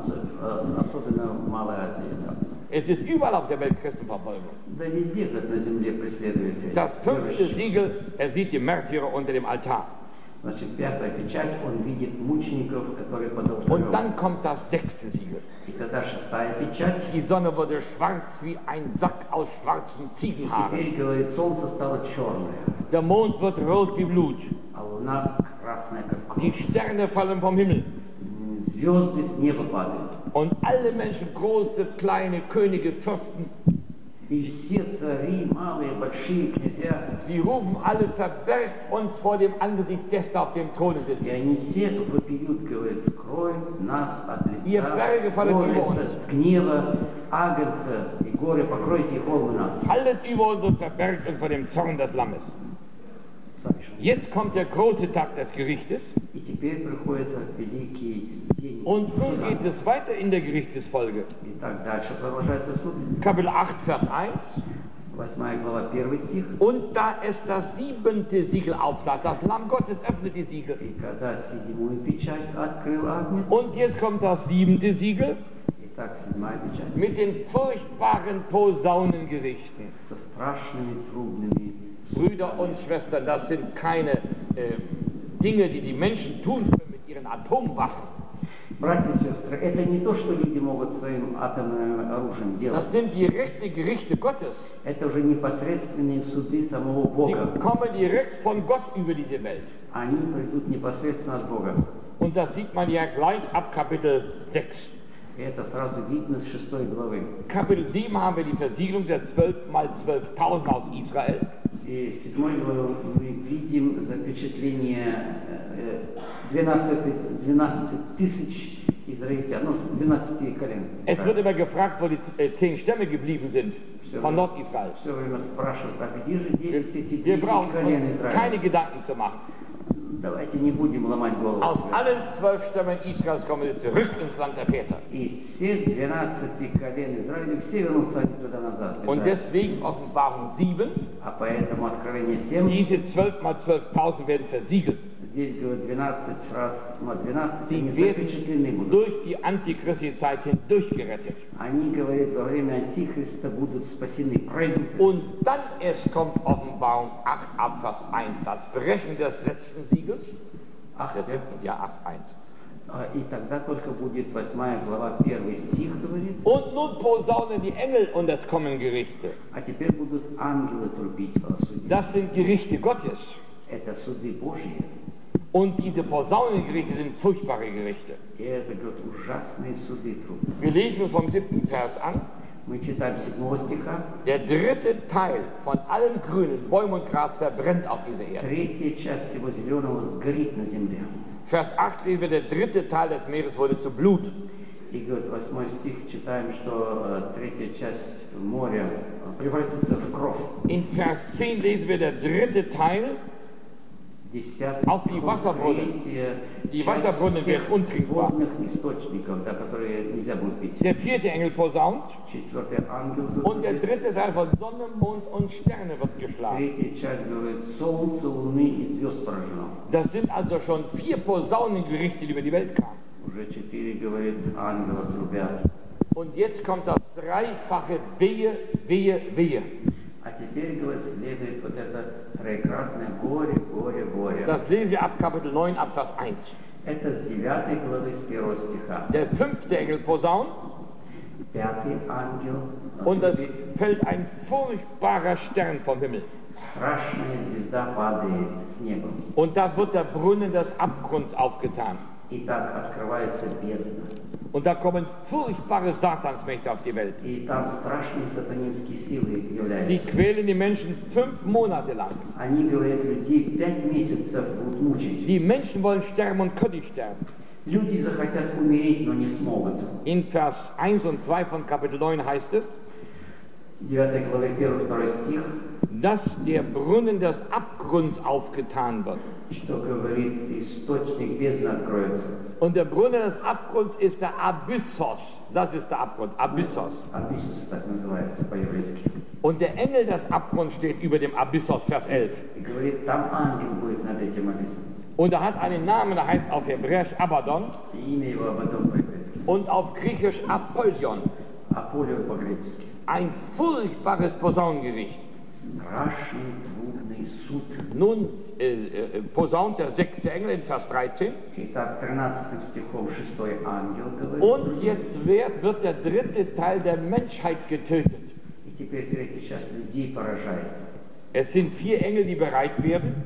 Speaker 1: Особенно в Малой Азии. Да.
Speaker 2: Es ist überall auf der Welt Christenverfolgung.
Speaker 1: Да везде, как на земле, преследуют этих
Speaker 2: Das 5.
Speaker 1: верующих.
Speaker 2: Siegel, er sieht die Märtyrer unter dem Altar.
Speaker 1: Значит, пятая печать, он видит мучеников, которые под
Speaker 2: Und
Speaker 1: алтарем.
Speaker 2: dann kommt das 6. Siegel.
Speaker 1: И тогда шестая печать.
Speaker 2: Die Sonne wurde schwarz wie ein Sack aus schwarzen Ziegenhaaren.
Speaker 1: Теперь, говорит, солнце стало черное,
Speaker 2: Der Mond wird rot wie Blut.
Speaker 1: а луна красная, как
Speaker 2: Die
Speaker 1: кровь.
Speaker 2: Sterne fallen vom Himmel.
Speaker 1: Звезды с неба падают.
Speaker 2: Und alle Menschen, große, kleine, Könige, Fürsten,
Speaker 1: И все цари, малые, большие князья,
Speaker 2: sie rufen alle, verbergt uns vor dem Angesicht des, der auf dem Throne sitzt.
Speaker 1: и они все вопиют, говорят, скрой нас от
Speaker 2: Ihr Berge fallen über uns.
Speaker 1: от гнева Агнца, и горы покройте их у нас.
Speaker 2: Fallet über uns und verbergt uns vor dem Zorn des Lammes. Jetzt kommt der große Tag des Gerichtes.
Speaker 1: И теперь приходит великий день.
Speaker 2: Und nun
Speaker 1: суда.
Speaker 2: geht es weiter in der Gerichtsfolge.
Speaker 1: И так дальше продолжается суд.
Speaker 2: Kapitel 8, Vers 1.
Speaker 1: 8 глава, 1 стих.
Speaker 2: Und da es das 7. Siegel auftat, das Lamm Gottes öffnet die Siegel.
Speaker 1: И когда седьмую печать открыл Агнец,
Speaker 2: Und jetzt kommt das 7. Siegel
Speaker 1: итак, седьмая печать,
Speaker 2: mit den furchtbaren Posaunengerichten.
Speaker 1: со страшными трубными.
Speaker 2: Brüder und Schwestern, das sind keine Dinge, die die Menschen tun können mit ihren Atomwaffen.
Speaker 1: Братья и сестры, это не то, что люди могут своим атомным оружием делать.
Speaker 2: Das sind direkte Gerichte Gottes.
Speaker 1: Это уже непосредственные суды самого
Speaker 2: Sie
Speaker 1: Бога.
Speaker 2: kommen direkt von Gott über diese Welt.
Speaker 1: Они придут непосредственно от Бога.
Speaker 2: Und das sieht man ja gleich ab Kapitel 6.
Speaker 1: И это сразу видно с 6 главы.
Speaker 2: Kapitel 7 haben wir die Versiegelung der 12 mal 12.000 aus Israel.
Speaker 1: И в 7 главе мы видим запечатление 12 тысяч израильтян, ну, с 12 колен.
Speaker 2: Es wird immer gefragt, wo die 10 Stämme geblieben sind von Nordisrael.
Speaker 1: Все время спрашивают, а где же делись эти
Speaker 2: Wir
Speaker 1: 10
Speaker 2: brauchen
Speaker 1: колен
Speaker 2: uns keine
Speaker 1: Израиля?
Speaker 2: Gedanken zu machen.
Speaker 1: Давайте не будем ломать голову.
Speaker 2: Aus
Speaker 1: себе.
Speaker 2: allen 12 Stämmen Israels kommen sie zurück ins Land der Väter.
Speaker 1: Из всех 12 колен Израиля все вернутся они туда назад. в
Speaker 2: Und
Speaker 1: Израиль.
Speaker 2: deswegen Offenbarung 7,
Speaker 1: А поэтому Откровение 7,
Speaker 2: diese 12 mal 12.000 werden versiegelt.
Speaker 1: здесь говорят 12 раз, 12
Speaker 2: Sie
Speaker 1: не
Speaker 2: werden
Speaker 1: запечатлены будут.
Speaker 2: durch die antichristische Zeit hindurch gerettet.
Speaker 1: Они, говорят, во время Антихриста будут спасены, пройдут.
Speaker 2: Und dann erst kommt Offenbarung 8 ab Vers 1, das Brechen des letzten Siegels.
Speaker 1: Ах,
Speaker 2: Der 7. Ja, 8, 1.
Speaker 1: И тогда только будет 8 глава, 1 стих говорит.
Speaker 2: Und nun posaunen die Engel und es kommen Gerichte.
Speaker 1: А теперь будут ангелы трубить о суде.
Speaker 2: Das sind Gerichte Gottes.
Speaker 1: Это суды Божьи.
Speaker 2: Und diese Posaunengerichte sind furchtbare Gerichte.
Speaker 1: И это, говорят, ужасные суды трубы.
Speaker 2: Wir lesen es vom 7. Vers an.
Speaker 1: Мы читаем 7 стиха.
Speaker 2: Der 3. Teil von allen grünen Bäumen und Gras verbrennt auf dieser Erde.
Speaker 1: 3 часть всего зеленого сгорит на земле.
Speaker 2: Vers 8 lesen wir, der 3. Teil des Meeres wurde zu Blut.
Speaker 1: И, говорит, 8 стих читаем, что 3 часть моря превратится в кровь.
Speaker 2: In Vers 10 lesen wir, der 3. Teil,
Speaker 1: 10
Speaker 2: Auf die Wasserbrunnen. Die Wasserbrunnen werden untrinkbar.
Speaker 1: водных источников, да, которые нельзя будет пить.
Speaker 2: der 4. Engel posaunt
Speaker 1: 4 ангел.
Speaker 2: und der 3. Teil von Sonne, Mond und Sterne wird geschlagen.
Speaker 1: 3 часть говорит, солнце, луны и звезд поражено.
Speaker 2: Das sind also schon 4 Posaunengerichte, die über die Welt kamen.
Speaker 1: Уже 4, говорит, ангела трубят.
Speaker 2: Und jetzt kommt das dreifache Wehe, Wehe, Wehe.
Speaker 1: А теперь, говорит, следует вот это троекратное горе, горе, горе.
Speaker 2: Das lesen wir ab Kapitel 9, ab Vers 1.
Speaker 1: Это с 9 главы, с 1 стиха.
Speaker 2: Der 5. Engel posaunt
Speaker 1: 5 ангел.
Speaker 2: und es
Speaker 1: трубит.
Speaker 2: fällt ein furchtbarer Stern vom Himmel.
Speaker 1: Страшная звезда падает с неба.
Speaker 2: Und da wird der Brunnen des Abgrunds aufgetan.
Speaker 1: И так открывается бездна.
Speaker 2: Und da kommen furchtbare Satansmächte auf die Welt.
Speaker 1: И там страшные сатанинские силы
Speaker 2: Sie
Speaker 1: являются.
Speaker 2: quälen die Menschen 5 Monate lang.
Speaker 1: Они, говорят, людей 5 месяцев будут мучить.
Speaker 2: Die Menschen wollen sterben und können nicht sterben.
Speaker 1: Люди захотят умереть, но не смогут.
Speaker 2: In Vers 1 und 2 von Kapitel 9 heißt es,
Speaker 1: В 9 главе 1-2 стих,
Speaker 2: dass der Brunnen des Abgrunds aufgetan wird.
Speaker 1: что говорит, источник бездны откроется.
Speaker 2: Und der Brunnen des Abgrunds ist der Abyssos. Das ist der Abgrund, Abyssos.
Speaker 1: Абиссус так называется по-еврейски.
Speaker 2: Und der Engel des Abgrunds steht über dem Abyssos, Vers 11.
Speaker 1: И говорит, там ангел будет над этим Абиссом.
Speaker 2: Und er hat einen Namen, der heißt auf Hebräisch Abaddon
Speaker 1: И имя его Абадон по-еврейски.
Speaker 2: und auf Griechisch Apollyon.
Speaker 1: Аполлион по-гречески.
Speaker 2: Ein furchtbares Posaunengericht.
Speaker 1: Страшный, трудный суд.
Speaker 2: Nun posaunt der 6. Engel in Vers 13.
Speaker 1: Итак, 13 стихом 6 ангел говорит.
Speaker 2: Und jetzt wird der 3. Teil der Menschheit getötet.
Speaker 1: И теперь 3 часть людей поражается.
Speaker 2: Es sind 4 Engel, die bereit werden.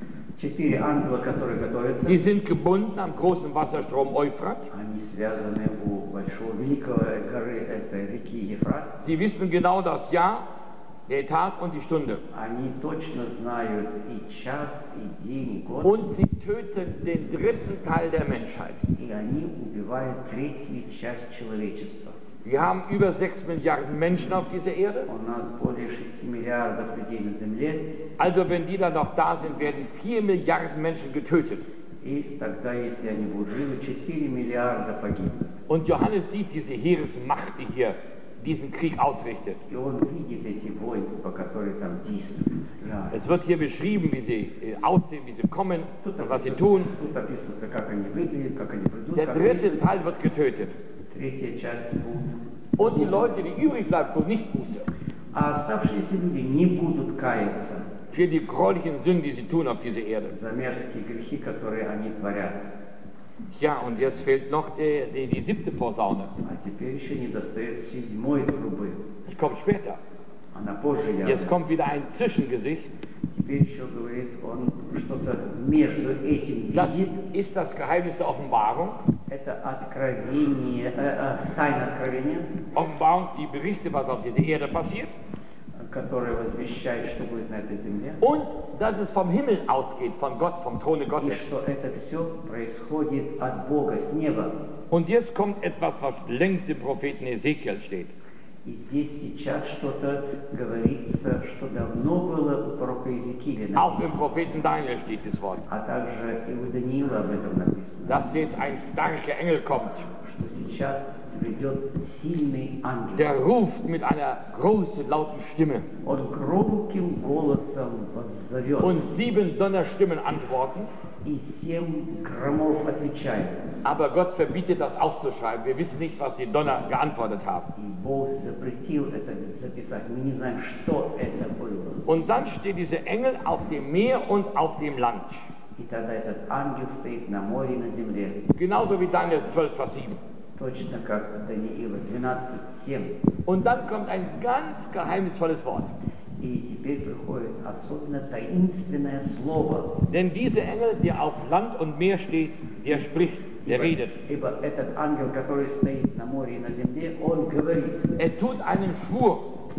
Speaker 1: 4 ангела, которые готовятся.
Speaker 2: Die sind gebunden am großen Wasserstrom Euphrat.
Speaker 1: Они связаны у большого великого горы, это реки Ефрат.
Speaker 2: Sie wissen genau das Jahr, der Tag und die Stunde.
Speaker 1: Они точно знают и час, и день, и год.
Speaker 2: Und sie töten den 3. Teil der Menschheit.
Speaker 1: И они убивают 3 часть человечества.
Speaker 2: Wir haben über 6 Milliarden Menschen auf dieser Erde.
Speaker 1: У нас более 6 миллиардов людей на Земле.
Speaker 2: Also wenn die dann noch da sind, werden 4 Milliarden Menschen getötet.
Speaker 1: И тогда, если они будут живы, 4 миллиарда погибнут.
Speaker 2: Und Johannes sieht diese Heeresmacht, die hier diesen Krieg ausrichtet.
Speaker 1: И он видит эти воинства, которые там действуют. Да.
Speaker 2: Es wird hier beschrieben, wie sie aussehen, wie sie kommen
Speaker 1: Тут
Speaker 2: und was sie tun.
Speaker 1: описывается, как они выглядят, как они придут,
Speaker 2: Der
Speaker 1: как
Speaker 2: 3. Teil wird getötet.
Speaker 1: 3 часть будет.
Speaker 2: Und die Leute, die übrig bleiben, tun nicht Buße
Speaker 1: А оставшиеся люди не будут каяться
Speaker 2: für die gräulichen Sünden, die sie tun auf dieser Erde.
Speaker 1: за мерзкие грехи, которые они творят.
Speaker 2: Ja, und jetzt fehlt noch die 7. Posaune.
Speaker 1: А теперь еще не достает 7 трубы.
Speaker 2: Die kommt später.
Speaker 1: Она позже
Speaker 2: Jetzt
Speaker 1: явно.
Speaker 2: kommt wieder ein Zwischengesicht.
Speaker 1: Теперь еще говорит, он что-то между этим
Speaker 2: Das
Speaker 1: видит.
Speaker 2: ist das Geheimnis der Offenbarung.
Speaker 1: Это откровение, тайна откровения,
Speaker 2: Offenbarung, die berichtet, was auf dieser Erde passiert.
Speaker 1: которое возвещает, что будет на этой земле.
Speaker 2: Und dass es vom Himmel ausgeht, von Gott, vom Throne
Speaker 1: И
Speaker 2: Gottes.
Speaker 1: что это все происходит от Бога, с неба.
Speaker 2: Und jetzt kommt etwas, was längst im Propheten Ezekiel steht.
Speaker 1: И здесь сейчас что-то говорится, что давно было у пророка Иезекииля
Speaker 2: Auch im
Speaker 1: написано.
Speaker 2: Propheten Daniel steht das Wort.
Speaker 1: А также и у Даниила об этом написано.
Speaker 2: Dass jetzt ein starker Engel kommt,
Speaker 1: Что сейчас придет сильный ангел.
Speaker 2: der ruft mit einer großen, lauten Stimme.
Speaker 1: Он громким голосом воззовет.
Speaker 2: Und 7 Donnerstimmen antworten.
Speaker 1: И 7 громов отвечает.
Speaker 2: Aber Gott verbietet das aufzuschreiben. Wir wissen nicht, was die Donner geantwortet haben.
Speaker 1: И Бог запретил это записать. Мы не знаем, что это было.
Speaker 2: Und dann steht dieser Engel auf dem Meer und auf dem Land.
Speaker 1: И тогда этот ангел стоит на море и на земле.
Speaker 2: Genauso wie Daniel 12, Vers 7.
Speaker 1: Точно как Даниила 12:7.
Speaker 2: Und dann kommt ein ganz geheimnisvolles Wort.
Speaker 1: И теперь приходит особенно таинственное слово.
Speaker 2: Denn dieser Engel, der auf Land und Meer steht, der spricht, der redet.
Speaker 1: Ибо этот ангел, который стоит на море и на земле, он говорит,
Speaker 2: Er tut einen Schwur.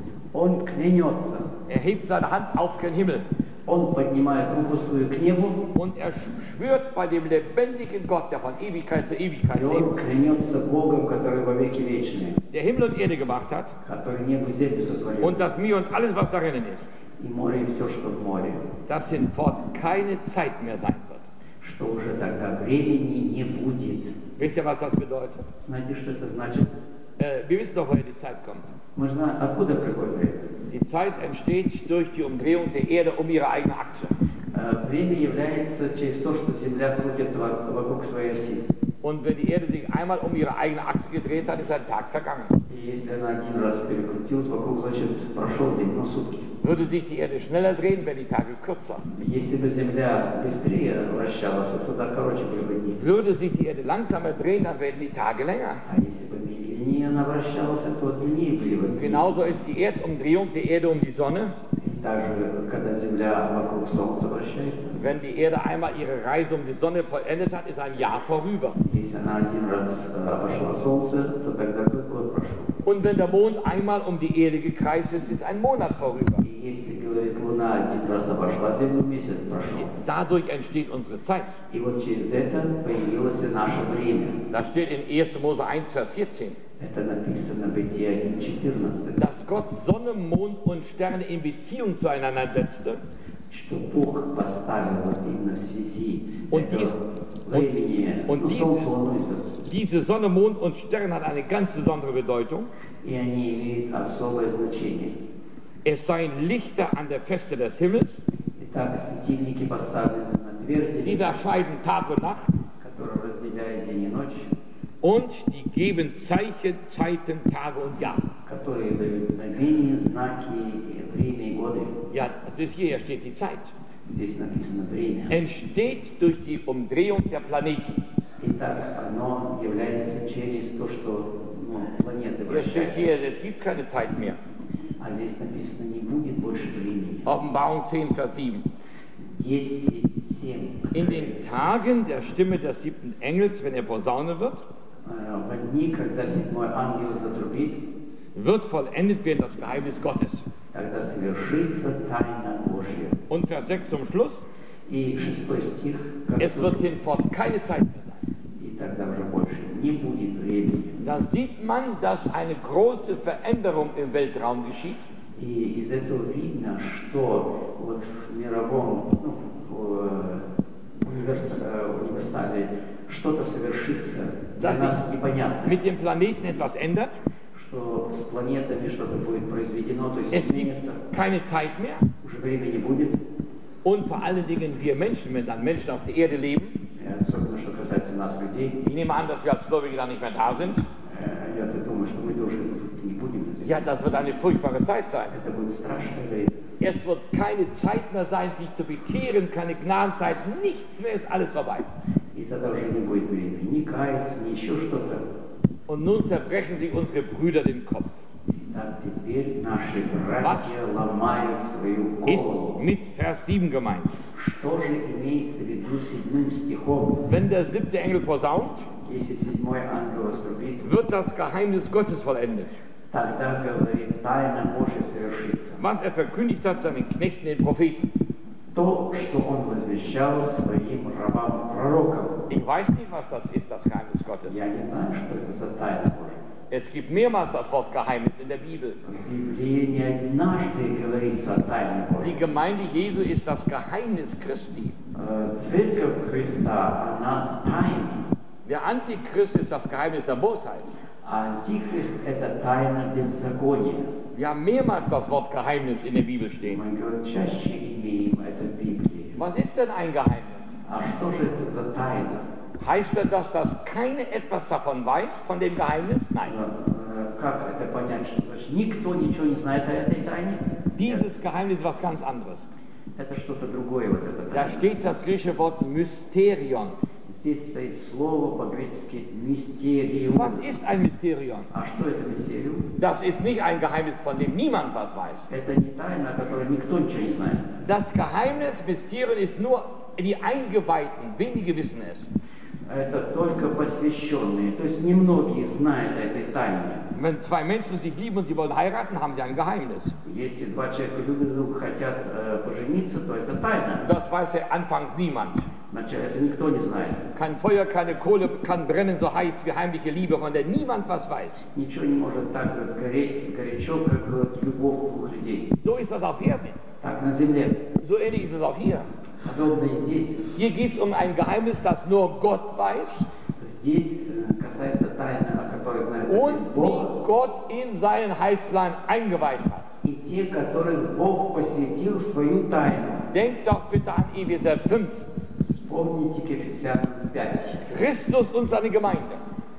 Speaker 1: он клянется,
Speaker 2: Er hebt seine Hand auf den Himmel.
Speaker 1: он поднимает руку свою к небу,
Speaker 2: Und er schwört bei dem lebendigen Gott, der von Ewigkeit zu Ewigkeit
Speaker 1: и он
Speaker 2: lebt,
Speaker 1: клянется Богом, который во веки вечные,
Speaker 2: der Himmel und Erde gemacht hat
Speaker 1: который небо и землю сотворил,
Speaker 2: und das Meer und alles, was darin ist,
Speaker 1: и море и все, что в море,
Speaker 2: dass hinfort keine Zeit mehr sein wird.
Speaker 1: что уже тогда времени не будет.
Speaker 2: Wisst ihr, was das bedeutet?
Speaker 1: Знаете, что это значит?
Speaker 2: Wir wissen doch, woher die Zeit kommt.
Speaker 1: Мы знаем, откуда приходит время.
Speaker 2: Die Zeit entsteht durch die Umdrehung der Erde um ihre eigene Achse.
Speaker 1: Время является через то, что Земля крутится вокруг своей оси.
Speaker 2: Und wenn die Erde sich einmal um ihre eigene Achse gedreht hat, ist ein Tag vergangen.
Speaker 1: И если она один раз перекрутилась вокруг, значит, прошел день, но сутки.
Speaker 2: Würde sich die Erde schneller drehen, wären die Tage kürzer.
Speaker 1: Если бы Земля быстрее вращалась, то тогда короче были бы дни.
Speaker 2: Würde sich die Erde langsamer drehen, dann werden die Tage länger.
Speaker 1: А если бы медленнее она вращалась, то длиннее были бы дни.
Speaker 2: Genauso ist die Erdumdrehung der Erde um die Sonne.
Speaker 1: И также, когда Земля вокруг Солнца вращается,
Speaker 2: Wenn die Erde einmal ihre Reise um die Sonne vollendet hat, ist ein Jahr vorüber.
Speaker 1: если она один раз обошла Солнце, то тогда какой год прошел.
Speaker 2: Und wenn der Mond einmal um die Erde gekreist ist, ist ein Monat vorüber.
Speaker 1: И если, говорит, Луна один раз обошла Землю, месяц прошел.
Speaker 2: Dadurch entsteht unsere Zeit.
Speaker 1: И вот через это появилось и наше время.
Speaker 2: Das steht in 1. Mose 1, Vers 14.
Speaker 1: Это написано в Бытие 1:14.
Speaker 2: Dass Gott Sonne, Mond und Sterne in Beziehung zueinander setzte.
Speaker 1: Что Бог поставил вот именно в связи
Speaker 2: Und
Speaker 1: этого времени, Солнце, Луну и звезду.
Speaker 2: Diese Sonne, Mond und Stern hat eine ganz besondere Bedeutung.
Speaker 1: И они имеют особое значение.
Speaker 2: Es seien Lichter an der Feste des Himmels,
Speaker 1: Итак, светильники поставлены на тверди,
Speaker 2: die da scheiden Tag und Nacht,
Speaker 1: которые разделяют день и ночь,
Speaker 2: und die geben Zeichen, Zeiten, Tage und Jahre.
Speaker 1: которые дают знамения, знаки, время и годы.
Speaker 2: Ja, es ist hier steht die Zeit.
Speaker 1: Здесь написано время.
Speaker 2: Entsteht durch die Umdrehung der Planeten.
Speaker 1: Итак, оно является через то, что планеты
Speaker 2: Hier steht
Speaker 1: вращаются.
Speaker 2: hier, es gibt keine Zeit mehr.
Speaker 1: А здесь написано, не будет больше времени.
Speaker 2: Offenbarung 10, Vers 7.
Speaker 1: 10:7.
Speaker 2: In den Tagen der Stimme des 7. Engels, wenn er posaunen wird,
Speaker 1: В дни, когда седьмой ангел затрубит,
Speaker 2: wird vollendet werden das Geheimnis Gottes.
Speaker 1: тогда совершится тайна Божья.
Speaker 2: Und Vers 6 zum Schluss,
Speaker 1: И 6 стих, к
Speaker 2: es
Speaker 1: концу,
Speaker 2: wird hinfort keine Zeit mehr sein.
Speaker 1: и тогда уже больше не будет времени.
Speaker 2: Da sieht man, dass eine große Veränderung im Weltraum geschieht.
Speaker 1: И из этого видно, что вот в мировом универсале что-то совершится, для
Speaker 2: Das
Speaker 1: нас
Speaker 2: sich
Speaker 1: непонятно,
Speaker 2: mit dem Planeten etwas ändert.
Speaker 1: что с планетами что-то будет произведено, то есть
Speaker 2: Es
Speaker 1: изменится,
Speaker 2: gibt keine Zeit mehr.
Speaker 1: уже времени будет,
Speaker 2: Und vor allen Dingen wir Menschen, wenn dann Menschen auf der Erde leben,
Speaker 1: особенно что касается нас, людей.
Speaker 2: ich nehme an, dass wir als Gläubige dann nicht mehr da sind.
Speaker 1: Я-то думаю, что мы тоже тут не будем на земле.
Speaker 2: Ja, das wird eine furchtbare Zeit sein.
Speaker 1: Это будет страшное время.
Speaker 2: Es wird keine Zeit mehr sein, sich zu bekehren, keine Gnadenzeit, nichts mehr, ist alles vorbei.
Speaker 1: И тогда уже не будет времени ни каяться, ни еще что-то.
Speaker 2: Und nun zerbrechen sich unsere Brüder den Kopf.
Speaker 1: Так теперь наши братья ломают свою голову.
Speaker 2: Ist mit Vers 7 gemeint.
Speaker 1: Что же имеется в виду 7 стихом?
Speaker 2: Wenn der 7. Engel posaunt,
Speaker 1: Если 7 ангел раскрутит,
Speaker 2: wird das Geheimnis Gottes vollendet.
Speaker 1: тогда, говорит, тайна Божья совершится.
Speaker 2: Was er verkündigt hat seinen Knechten, den Propheten.
Speaker 1: То, что он возвещал своим рабам-пророкам.
Speaker 2: Ich weiß nicht, was das ist, das Geheimnis Gottes.
Speaker 1: Я не знаю, что это за тайна Божья.
Speaker 2: Es gibt mehrmals das Wort Geheimnis in der Bibel.
Speaker 1: В Библии не однажды говорится о тайне
Speaker 2: Die
Speaker 1: Божьей.
Speaker 2: Gemeinde Jesu ist das Geheimnis Christi.
Speaker 1: Церковь Христа, она тайна.
Speaker 2: Der Antichrist ist das Geheimnis der Bosheit.
Speaker 1: А Антихрист – это тайна беззакония.
Speaker 2: Wir haben mehrmals das Wort Geheimnis in der Bibel stehen.
Speaker 1: Мы, говорит, чаще имеем это в Библии.
Speaker 2: Was ist denn ein Geheimnis?
Speaker 1: А что же это за тайна?
Speaker 2: Heißt das, dass keiner etwas davon weiß, von dem Geheimnis? Nein.
Speaker 1: Как это понять? Что значит, никто ничего не знает о этой тайне?
Speaker 2: Dieses Geheimnis ist was ganz anderes.
Speaker 1: Это что-то другое, вот это
Speaker 2: Da
Speaker 1: тайна.
Speaker 2: steht das griechische Wort Mysterion.
Speaker 1: Здесь стоит слово по-гречески «мистериум».
Speaker 2: Was ist ein Mysterion?
Speaker 1: А что это мистериум?
Speaker 2: Das ist nicht ein Geheimnis, von dem niemand was weiß.
Speaker 1: Это не тайна, о которой никто ничего не знает.
Speaker 2: Das Geheimnis, Mysterion, ist nur die Eingeweihten, wenige wissen es.
Speaker 1: Это только посвященные, то есть немногие знают о этой тайне.
Speaker 2: Wenn zwei Menschen sich lieben und sie wollen heiraten, haben sie ein Geheimnis.
Speaker 1: Если два человека любят друг друга, хотят пожениться, то это тайна.
Speaker 2: Das weiß ja anfangs niemand.
Speaker 1: Значит, это никто не знает.
Speaker 2: Kein Feuer, keine Kohle kann brennen so heiß wie heimliche Liebe, von der niemand was weiß.
Speaker 1: Ничего не может так гореть горячо, как любовь двух людей.
Speaker 2: So ist das auf Erden.
Speaker 1: Так на земле.
Speaker 2: So ähnlich ist es auch hier.
Speaker 1: Подобно и здесь.
Speaker 2: Hier geht es um ein Geheimnis, das nur Gott weiß
Speaker 1: Здесь касается тайны, о которой знает
Speaker 2: und
Speaker 1: один Бог.
Speaker 2: die Gott in seinen Heilsplan eingeweiht hat.
Speaker 1: И те, которых Бог посвятил свою тайну.
Speaker 2: Denkt doch bitte an Epheser 5.
Speaker 1: Вспомните к Ефесянам 5.
Speaker 2: Christus und seine Gemeinde.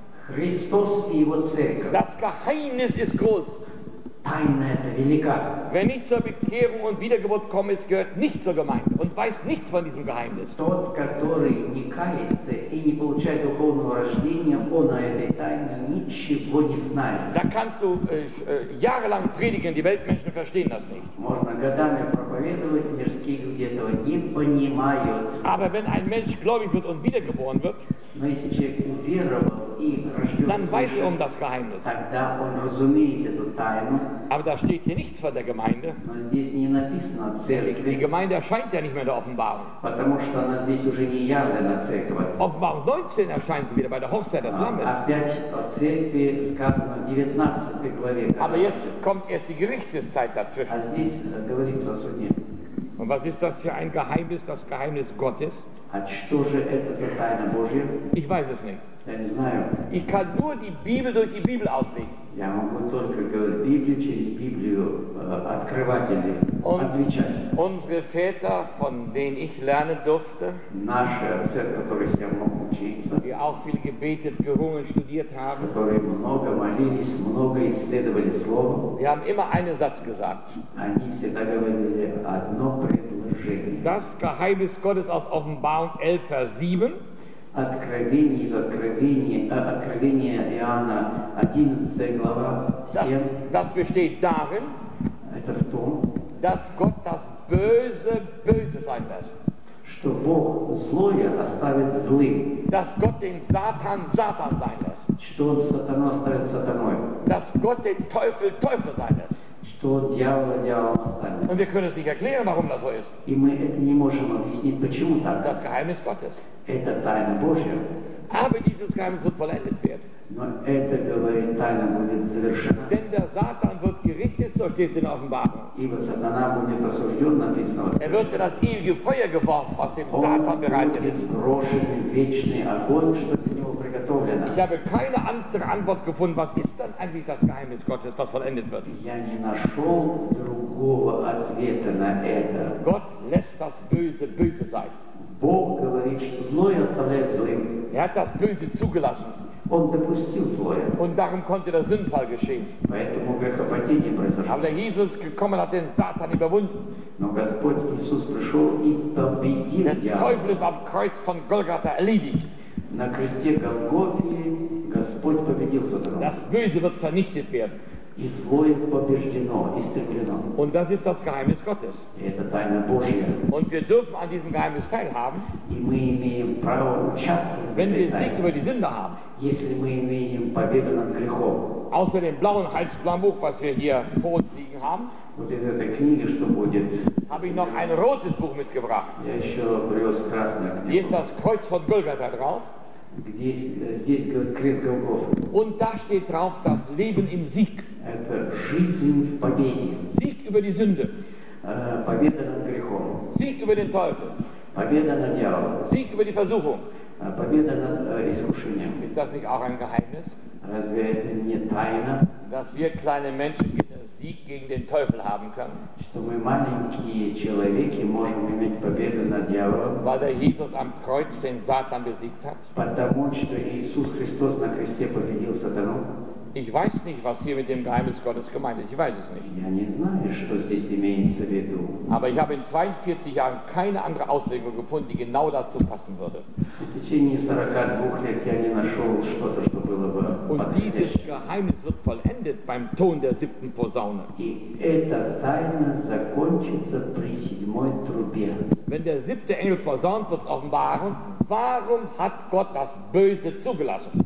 Speaker 1: Христос и Его Церковь.
Speaker 2: Das Geheimnis ist groß.
Speaker 1: Тайна эта велика.
Speaker 2: Wer nicht zur Bekehrung und Wiedergeburt kommt, ist, gehört nicht zur Gemeinde und weiß nichts von diesem Geheimnis.
Speaker 1: Тот, который не кается и не получает духовного рождения, он о этой тайне ничего не знает.
Speaker 2: Da kannst du jahrelang predigen, die Weltmenschen verstehen das nicht.
Speaker 1: Можно годами проповедовать, мирские люди этого не понимают.
Speaker 2: Aber wenn ein Mensch gläubig wird und wiedergeboren wird,
Speaker 1: Но если человек уверовал и рожден
Speaker 2: dann weiß er
Speaker 1: свыше,
Speaker 2: das Geheimnis.
Speaker 1: тогда он разумеет эту тайну.
Speaker 2: Aber da steht hier nichts von der Gemeinde.
Speaker 1: Но здесь не написано о
Speaker 2: Die
Speaker 1: церкви,
Speaker 2: Gemeinde erscheint ja nicht mehr in der Offenbarung.
Speaker 1: потому что она здесь уже не явлена церковь.
Speaker 2: Offenbarung 19 erscheint sie wieder bei der Hochzeit des Lammes.
Speaker 1: Опять о церкви сказано в 19 главе.
Speaker 2: Aber jetzt kommt erst die Gerichtszeit dazwischen.
Speaker 1: А здесь говорится о суде.
Speaker 2: Und was ist das für ein Geheimnis? Das Geheimnis Gottes.
Speaker 1: А что же это за тайна Божья?
Speaker 2: Ich weiß es nicht.
Speaker 1: Я не знаю.
Speaker 2: Ich kann nur die Bibel durch die Bibel auslegen.
Speaker 1: Я могу только говорить Библию через Библию, открывать или отвечать.
Speaker 2: Unsere Väter, von denen ich lernen durfte,
Speaker 1: Наши отцы, от которых я мог учиться,
Speaker 2: die auch viel gebetet, gerungen, studiert haben,
Speaker 1: которые много молились, много исследовали Слово,
Speaker 2: die haben immer einen Satz gesagt.
Speaker 1: они всегда говорили одно предложение.
Speaker 2: Das Geheimnis Gottes aus Offenbarung 11, Vers 7.
Speaker 1: Откровение из Откровения Иоанна 11 глава 7.
Speaker 2: Das besteht darin,
Speaker 1: Это в том,
Speaker 2: dass Gott das Böse böse sein lässt.
Speaker 1: что Бог злое оставит злым,
Speaker 2: Dass Gott den Satan Satan sein lässt.
Speaker 1: что Он сатану оставит сатаной,
Speaker 2: Dass Gott den Teufel Teufel sein lässt.
Speaker 1: что дьявола дьяволом оставит.
Speaker 2: Und wir können es nicht erklären, warum das so ist.
Speaker 1: И мы это не можем объяснить, почему так.
Speaker 2: Das Geheimnis Gottes.
Speaker 1: Это тайна Божья,
Speaker 2: Aber dieses Geheimnis wird vollendet werden.
Speaker 1: но это, говорит, тайна будет завершена.
Speaker 2: Denn der Satan wird gerichtet, so steht es in der Offenbarung.
Speaker 1: Ибо сатана будет осужден, написано.
Speaker 2: Wird in das ewige Feuer geworfen, was dem Satan
Speaker 1: Он
Speaker 2: bereitet
Speaker 1: будет
Speaker 2: ist.
Speaker 1: брошен в вечный огонь, что для него приготовлено.
Speaker 2: Ich habe keine andere Antwort gefunden, was ist dann eigentlich das Geheimnis Gottes, was vollendet wird.
Speaker 1: Я не нашел другого ответа на это.
Speaker 2: Gott lässt das Böse böse sein.
Speaker 1: Бог говорит, что злое оставляет злым.
Speaker 2: Er hat das Böse zugelassen.
Speaker 1: Он допустил злое,
Speaker 2: Und darum konnte der Sündfall geschehen.
Speaker 1: поэтому грехопадение произошло.
Speaker 2: Aber der Jesus gekommen hat den Satan überwunden.
Speaker 1: Но Господь Иисус пришел и победил
Speaker 2: Der
Speaker 1: дьявола.
Speaker 2: Teufel ist am Kreuz von Golgatha erledigt.
Speaker 1: На кресте Голгофе Господь победил сатану.
Speaker 2: Das Böse wird vernichtet werden.
Speaker 1: И злое побеждено, истреблено.
Speaker 2: Und das ist das Geheimnis Gottes.
Speaker 1: И это тайна Божья.
Speaker 2: Und wir dürfen an diesem Geheimnis teilhaben,
Speaker 1: И мы имеем право участвовать в
Speaker 2: wenn
Speaker 1: этой
Speaker 2: wir Sieg
Speaker 1: тайне,
Speaker 2: über die Sünde haben.
Speaker 1: если мы имеем победу над грехом.
Speaker 2: Außer dem blauen Heilsplanbuch, was wir hier vor uns liegen haben,
Speaker 1: Вот из этой книги, что будет,
Speaker 2: habe ich noch ein rotes Buch mitgebracht.
Speaker 1: я еще привез красную
Speaker 2: Hier ist
Speaker 1: книгу,
Speaker 2: das Kreuz von Golgatha drauf.
Speaker 1: здесь говорит крест Голгофы.
Speaker 2: Und da steht drauf das Leben im Sieg.
Speaker 1: Это жизнь в победе,
Speaker 2: Sieg über die Sünde,
Speaker 1: победа над грехом,
Speaker 2: Sieg über den Teufel,
Speaker 1: победа над дьяволом,
Speaker 2: Sieg über die Versuchung.
Speaker 1: победа над искушением.
Speaker 2: Ist das nicht auch ein Geheimnis?
Speaker 1: Разве это не тайна,
Speaker 2: Dass wir kleine Menschen den Sieg gegen den Teufel haben können?
Speaker 1: что мы маленькие человеки можем иметь победу над дьяволом,
Speaker 2: Weil der Jesus am Kreuz den Satan besiegt hat?
Speaker 1: потому что Иисус Христос на кресте победил сатану?
Speaker 2: Ich weiß nicht, was hier mit dem Geheimnis Gottes gemeint ist. Ich weiß es nicht.
Speaker 1: Я не знаю, что здесь имеется в виду.
Speaker 2: Aber ich habe in 42 Jahren keine andere Auslegung gefunden, die genau dazu passen würde.
Speaker 1: В течение 42 лет я не нашел что-то, что было бы
Speaker 2: Und dieses
Speaker 1: подходящее.
Speaker 2: Geheimnis wird vollendet beim Ton der 7. Posaune.
Speaker 1: И эта тайна закончится при 7-й трубе.
Speaker 2: Wenn der 7. Engel posaunt, wird es offenbaren, warum hat Gott das Böse zugelassen?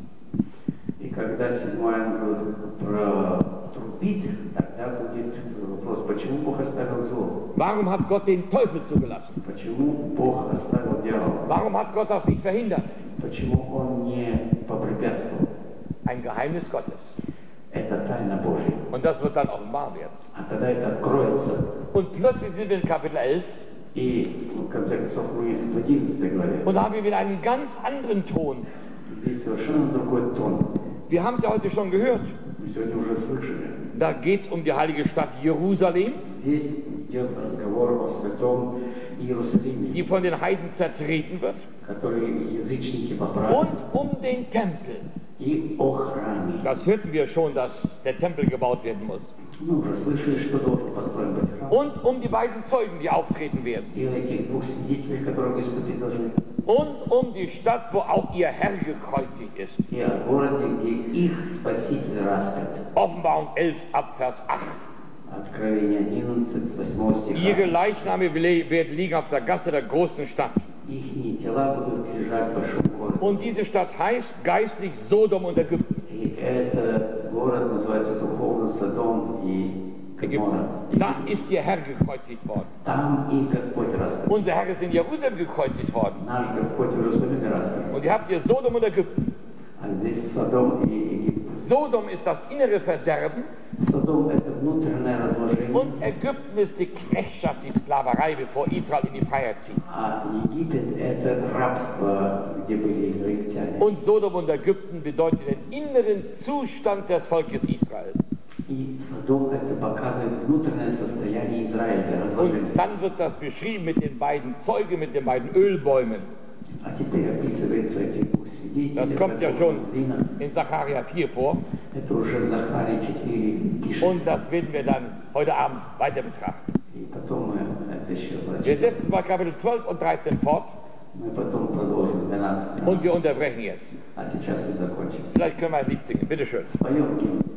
Speaker 1: И когда 7-й ангел протрубит, тогда будет вопрос, почему Бог оставил зло?
Speaker 2: Warum hat Gott den Teufel zugelassen?
Speaker 1: Почему Бог оставил дьявола?
Speaker 2: Warum hat Gott das nicht verhindert?
Speaker 1: Почему Он не попрепятствовал?
Speaker 2: Ein Geheimnis Gottes.
Speaker 1: Это тайна Божья.
Speaker 2: Und das wird dann offenbar werden.
Speaker 1: А тогда это откроется.
Speaker 2: Und plötzlich sind wir in Kapitel 11
Speaker 1: И в конце концов мы в 11 главе.
Speaker 2: und da haben wir wieder einen ganz anderen Ton.
Speaker 1: Здесь совершенно другой тон.
Speaker 2: Wir haben es ja heute schon gehört.
Speaker 1: Мы сегодня уже слышали.
Speaker 2: Da geht es um die heilige Stadt Jerusalem,
Speaker 1: Здесь идет разговор о святом Иерусалиме,
Speaker 2: die von den Heiden zertreten wird,
Speaker 1: который язычники поправили,
Speaker 2: und um den Tempel.
Speaker 1: и о храме.
Speaker 2: Das hörten wir schon, dass der Tempel gebaut werden muss.
Speaker 1: Мы уже слышали, что должен построен быть храм.
Speaker 2: Und um die beiden Zeugen, die auftreten werden.
Speaker 1: И о этих двух свидетелей, которые выступить должны.
Speaker 2: Und um die Stadt, wo auch ihr Herr gekreuzigt ist.
Speaker 1: И о городе, где их Спаситель распят.
Speaker 2: Offenbarung 11 ab Vers 8.
Speaker 1: Откровение 11, 8 стиха.
Speaker 2: Ihre Leichname werden liegen auf der Gasse der großen Stadt.
Speaker 1: Ихние тела будут лежать в большом городе.
Speaker 2: Und diese Stadt heißt geistlich Sodom und Ägypten.
Speaker 1: И этот город называется духовно Содом и Гоморра.
Speaker 2: Da ist ihr Herr gekreuzigt worden.
Speaker 1: Там и Господь распят.
Speaker 2: Unser Herr ist in Jerusalem gekreuzigt worden.
Speaker 1: Наш Господь в Иерусалиме распят.
Speaker 2: Und ihr habt hier Sodom und Ägypten.
Speaker 1: А здесь Содом и Египет.
Speaker 2: Sodom ist das innere Verderben
Speaker 1: Содом – это внутреннее разложение.
Speaker 2: Und Ägypten ist die Knechtschaft, die Sklaverei, bevor Israel in die Freiheit zieht.
Speaker 1: А Египет – это рабство, где были израильтяне.
Speaker 2: Und Sodom und Ägypten bedeutet den inneren Zustand des Volkes Israel.
Speaker 1: И Содом – это показывает внутреннее состояние Израиля, разложение.
Speaker 2: Und dann wird das beschrieben mit den beiden Zeugen, mit den beiden Ölbäumen.
Speaker 1: А теперь описывается эти двух свидетелей.
Speaker 2: Das kommt ja schon in Sacharja 4 vor.
Speaker 1: Это уже в Захарии 4 пишется.
Speaker 2: Und das werden wir dann heute Abend weiter betrachten.
Speaker 1: И потом мы это еще
Speaker 2: Wir
Speaker 1: прочитаем.
Speaker 2: setzen bei Kapitel 12 und 13 fort
Speaker 1: Мы потом продолжим 12.
Speaker 2: und wir unterbrechen jetzt.
Speaker 1: А сейчас мы закончим.
Speaker 2: Vielleicht können wir ein Lied singen. Bitte schön.
Speaker 1: Споем гимн.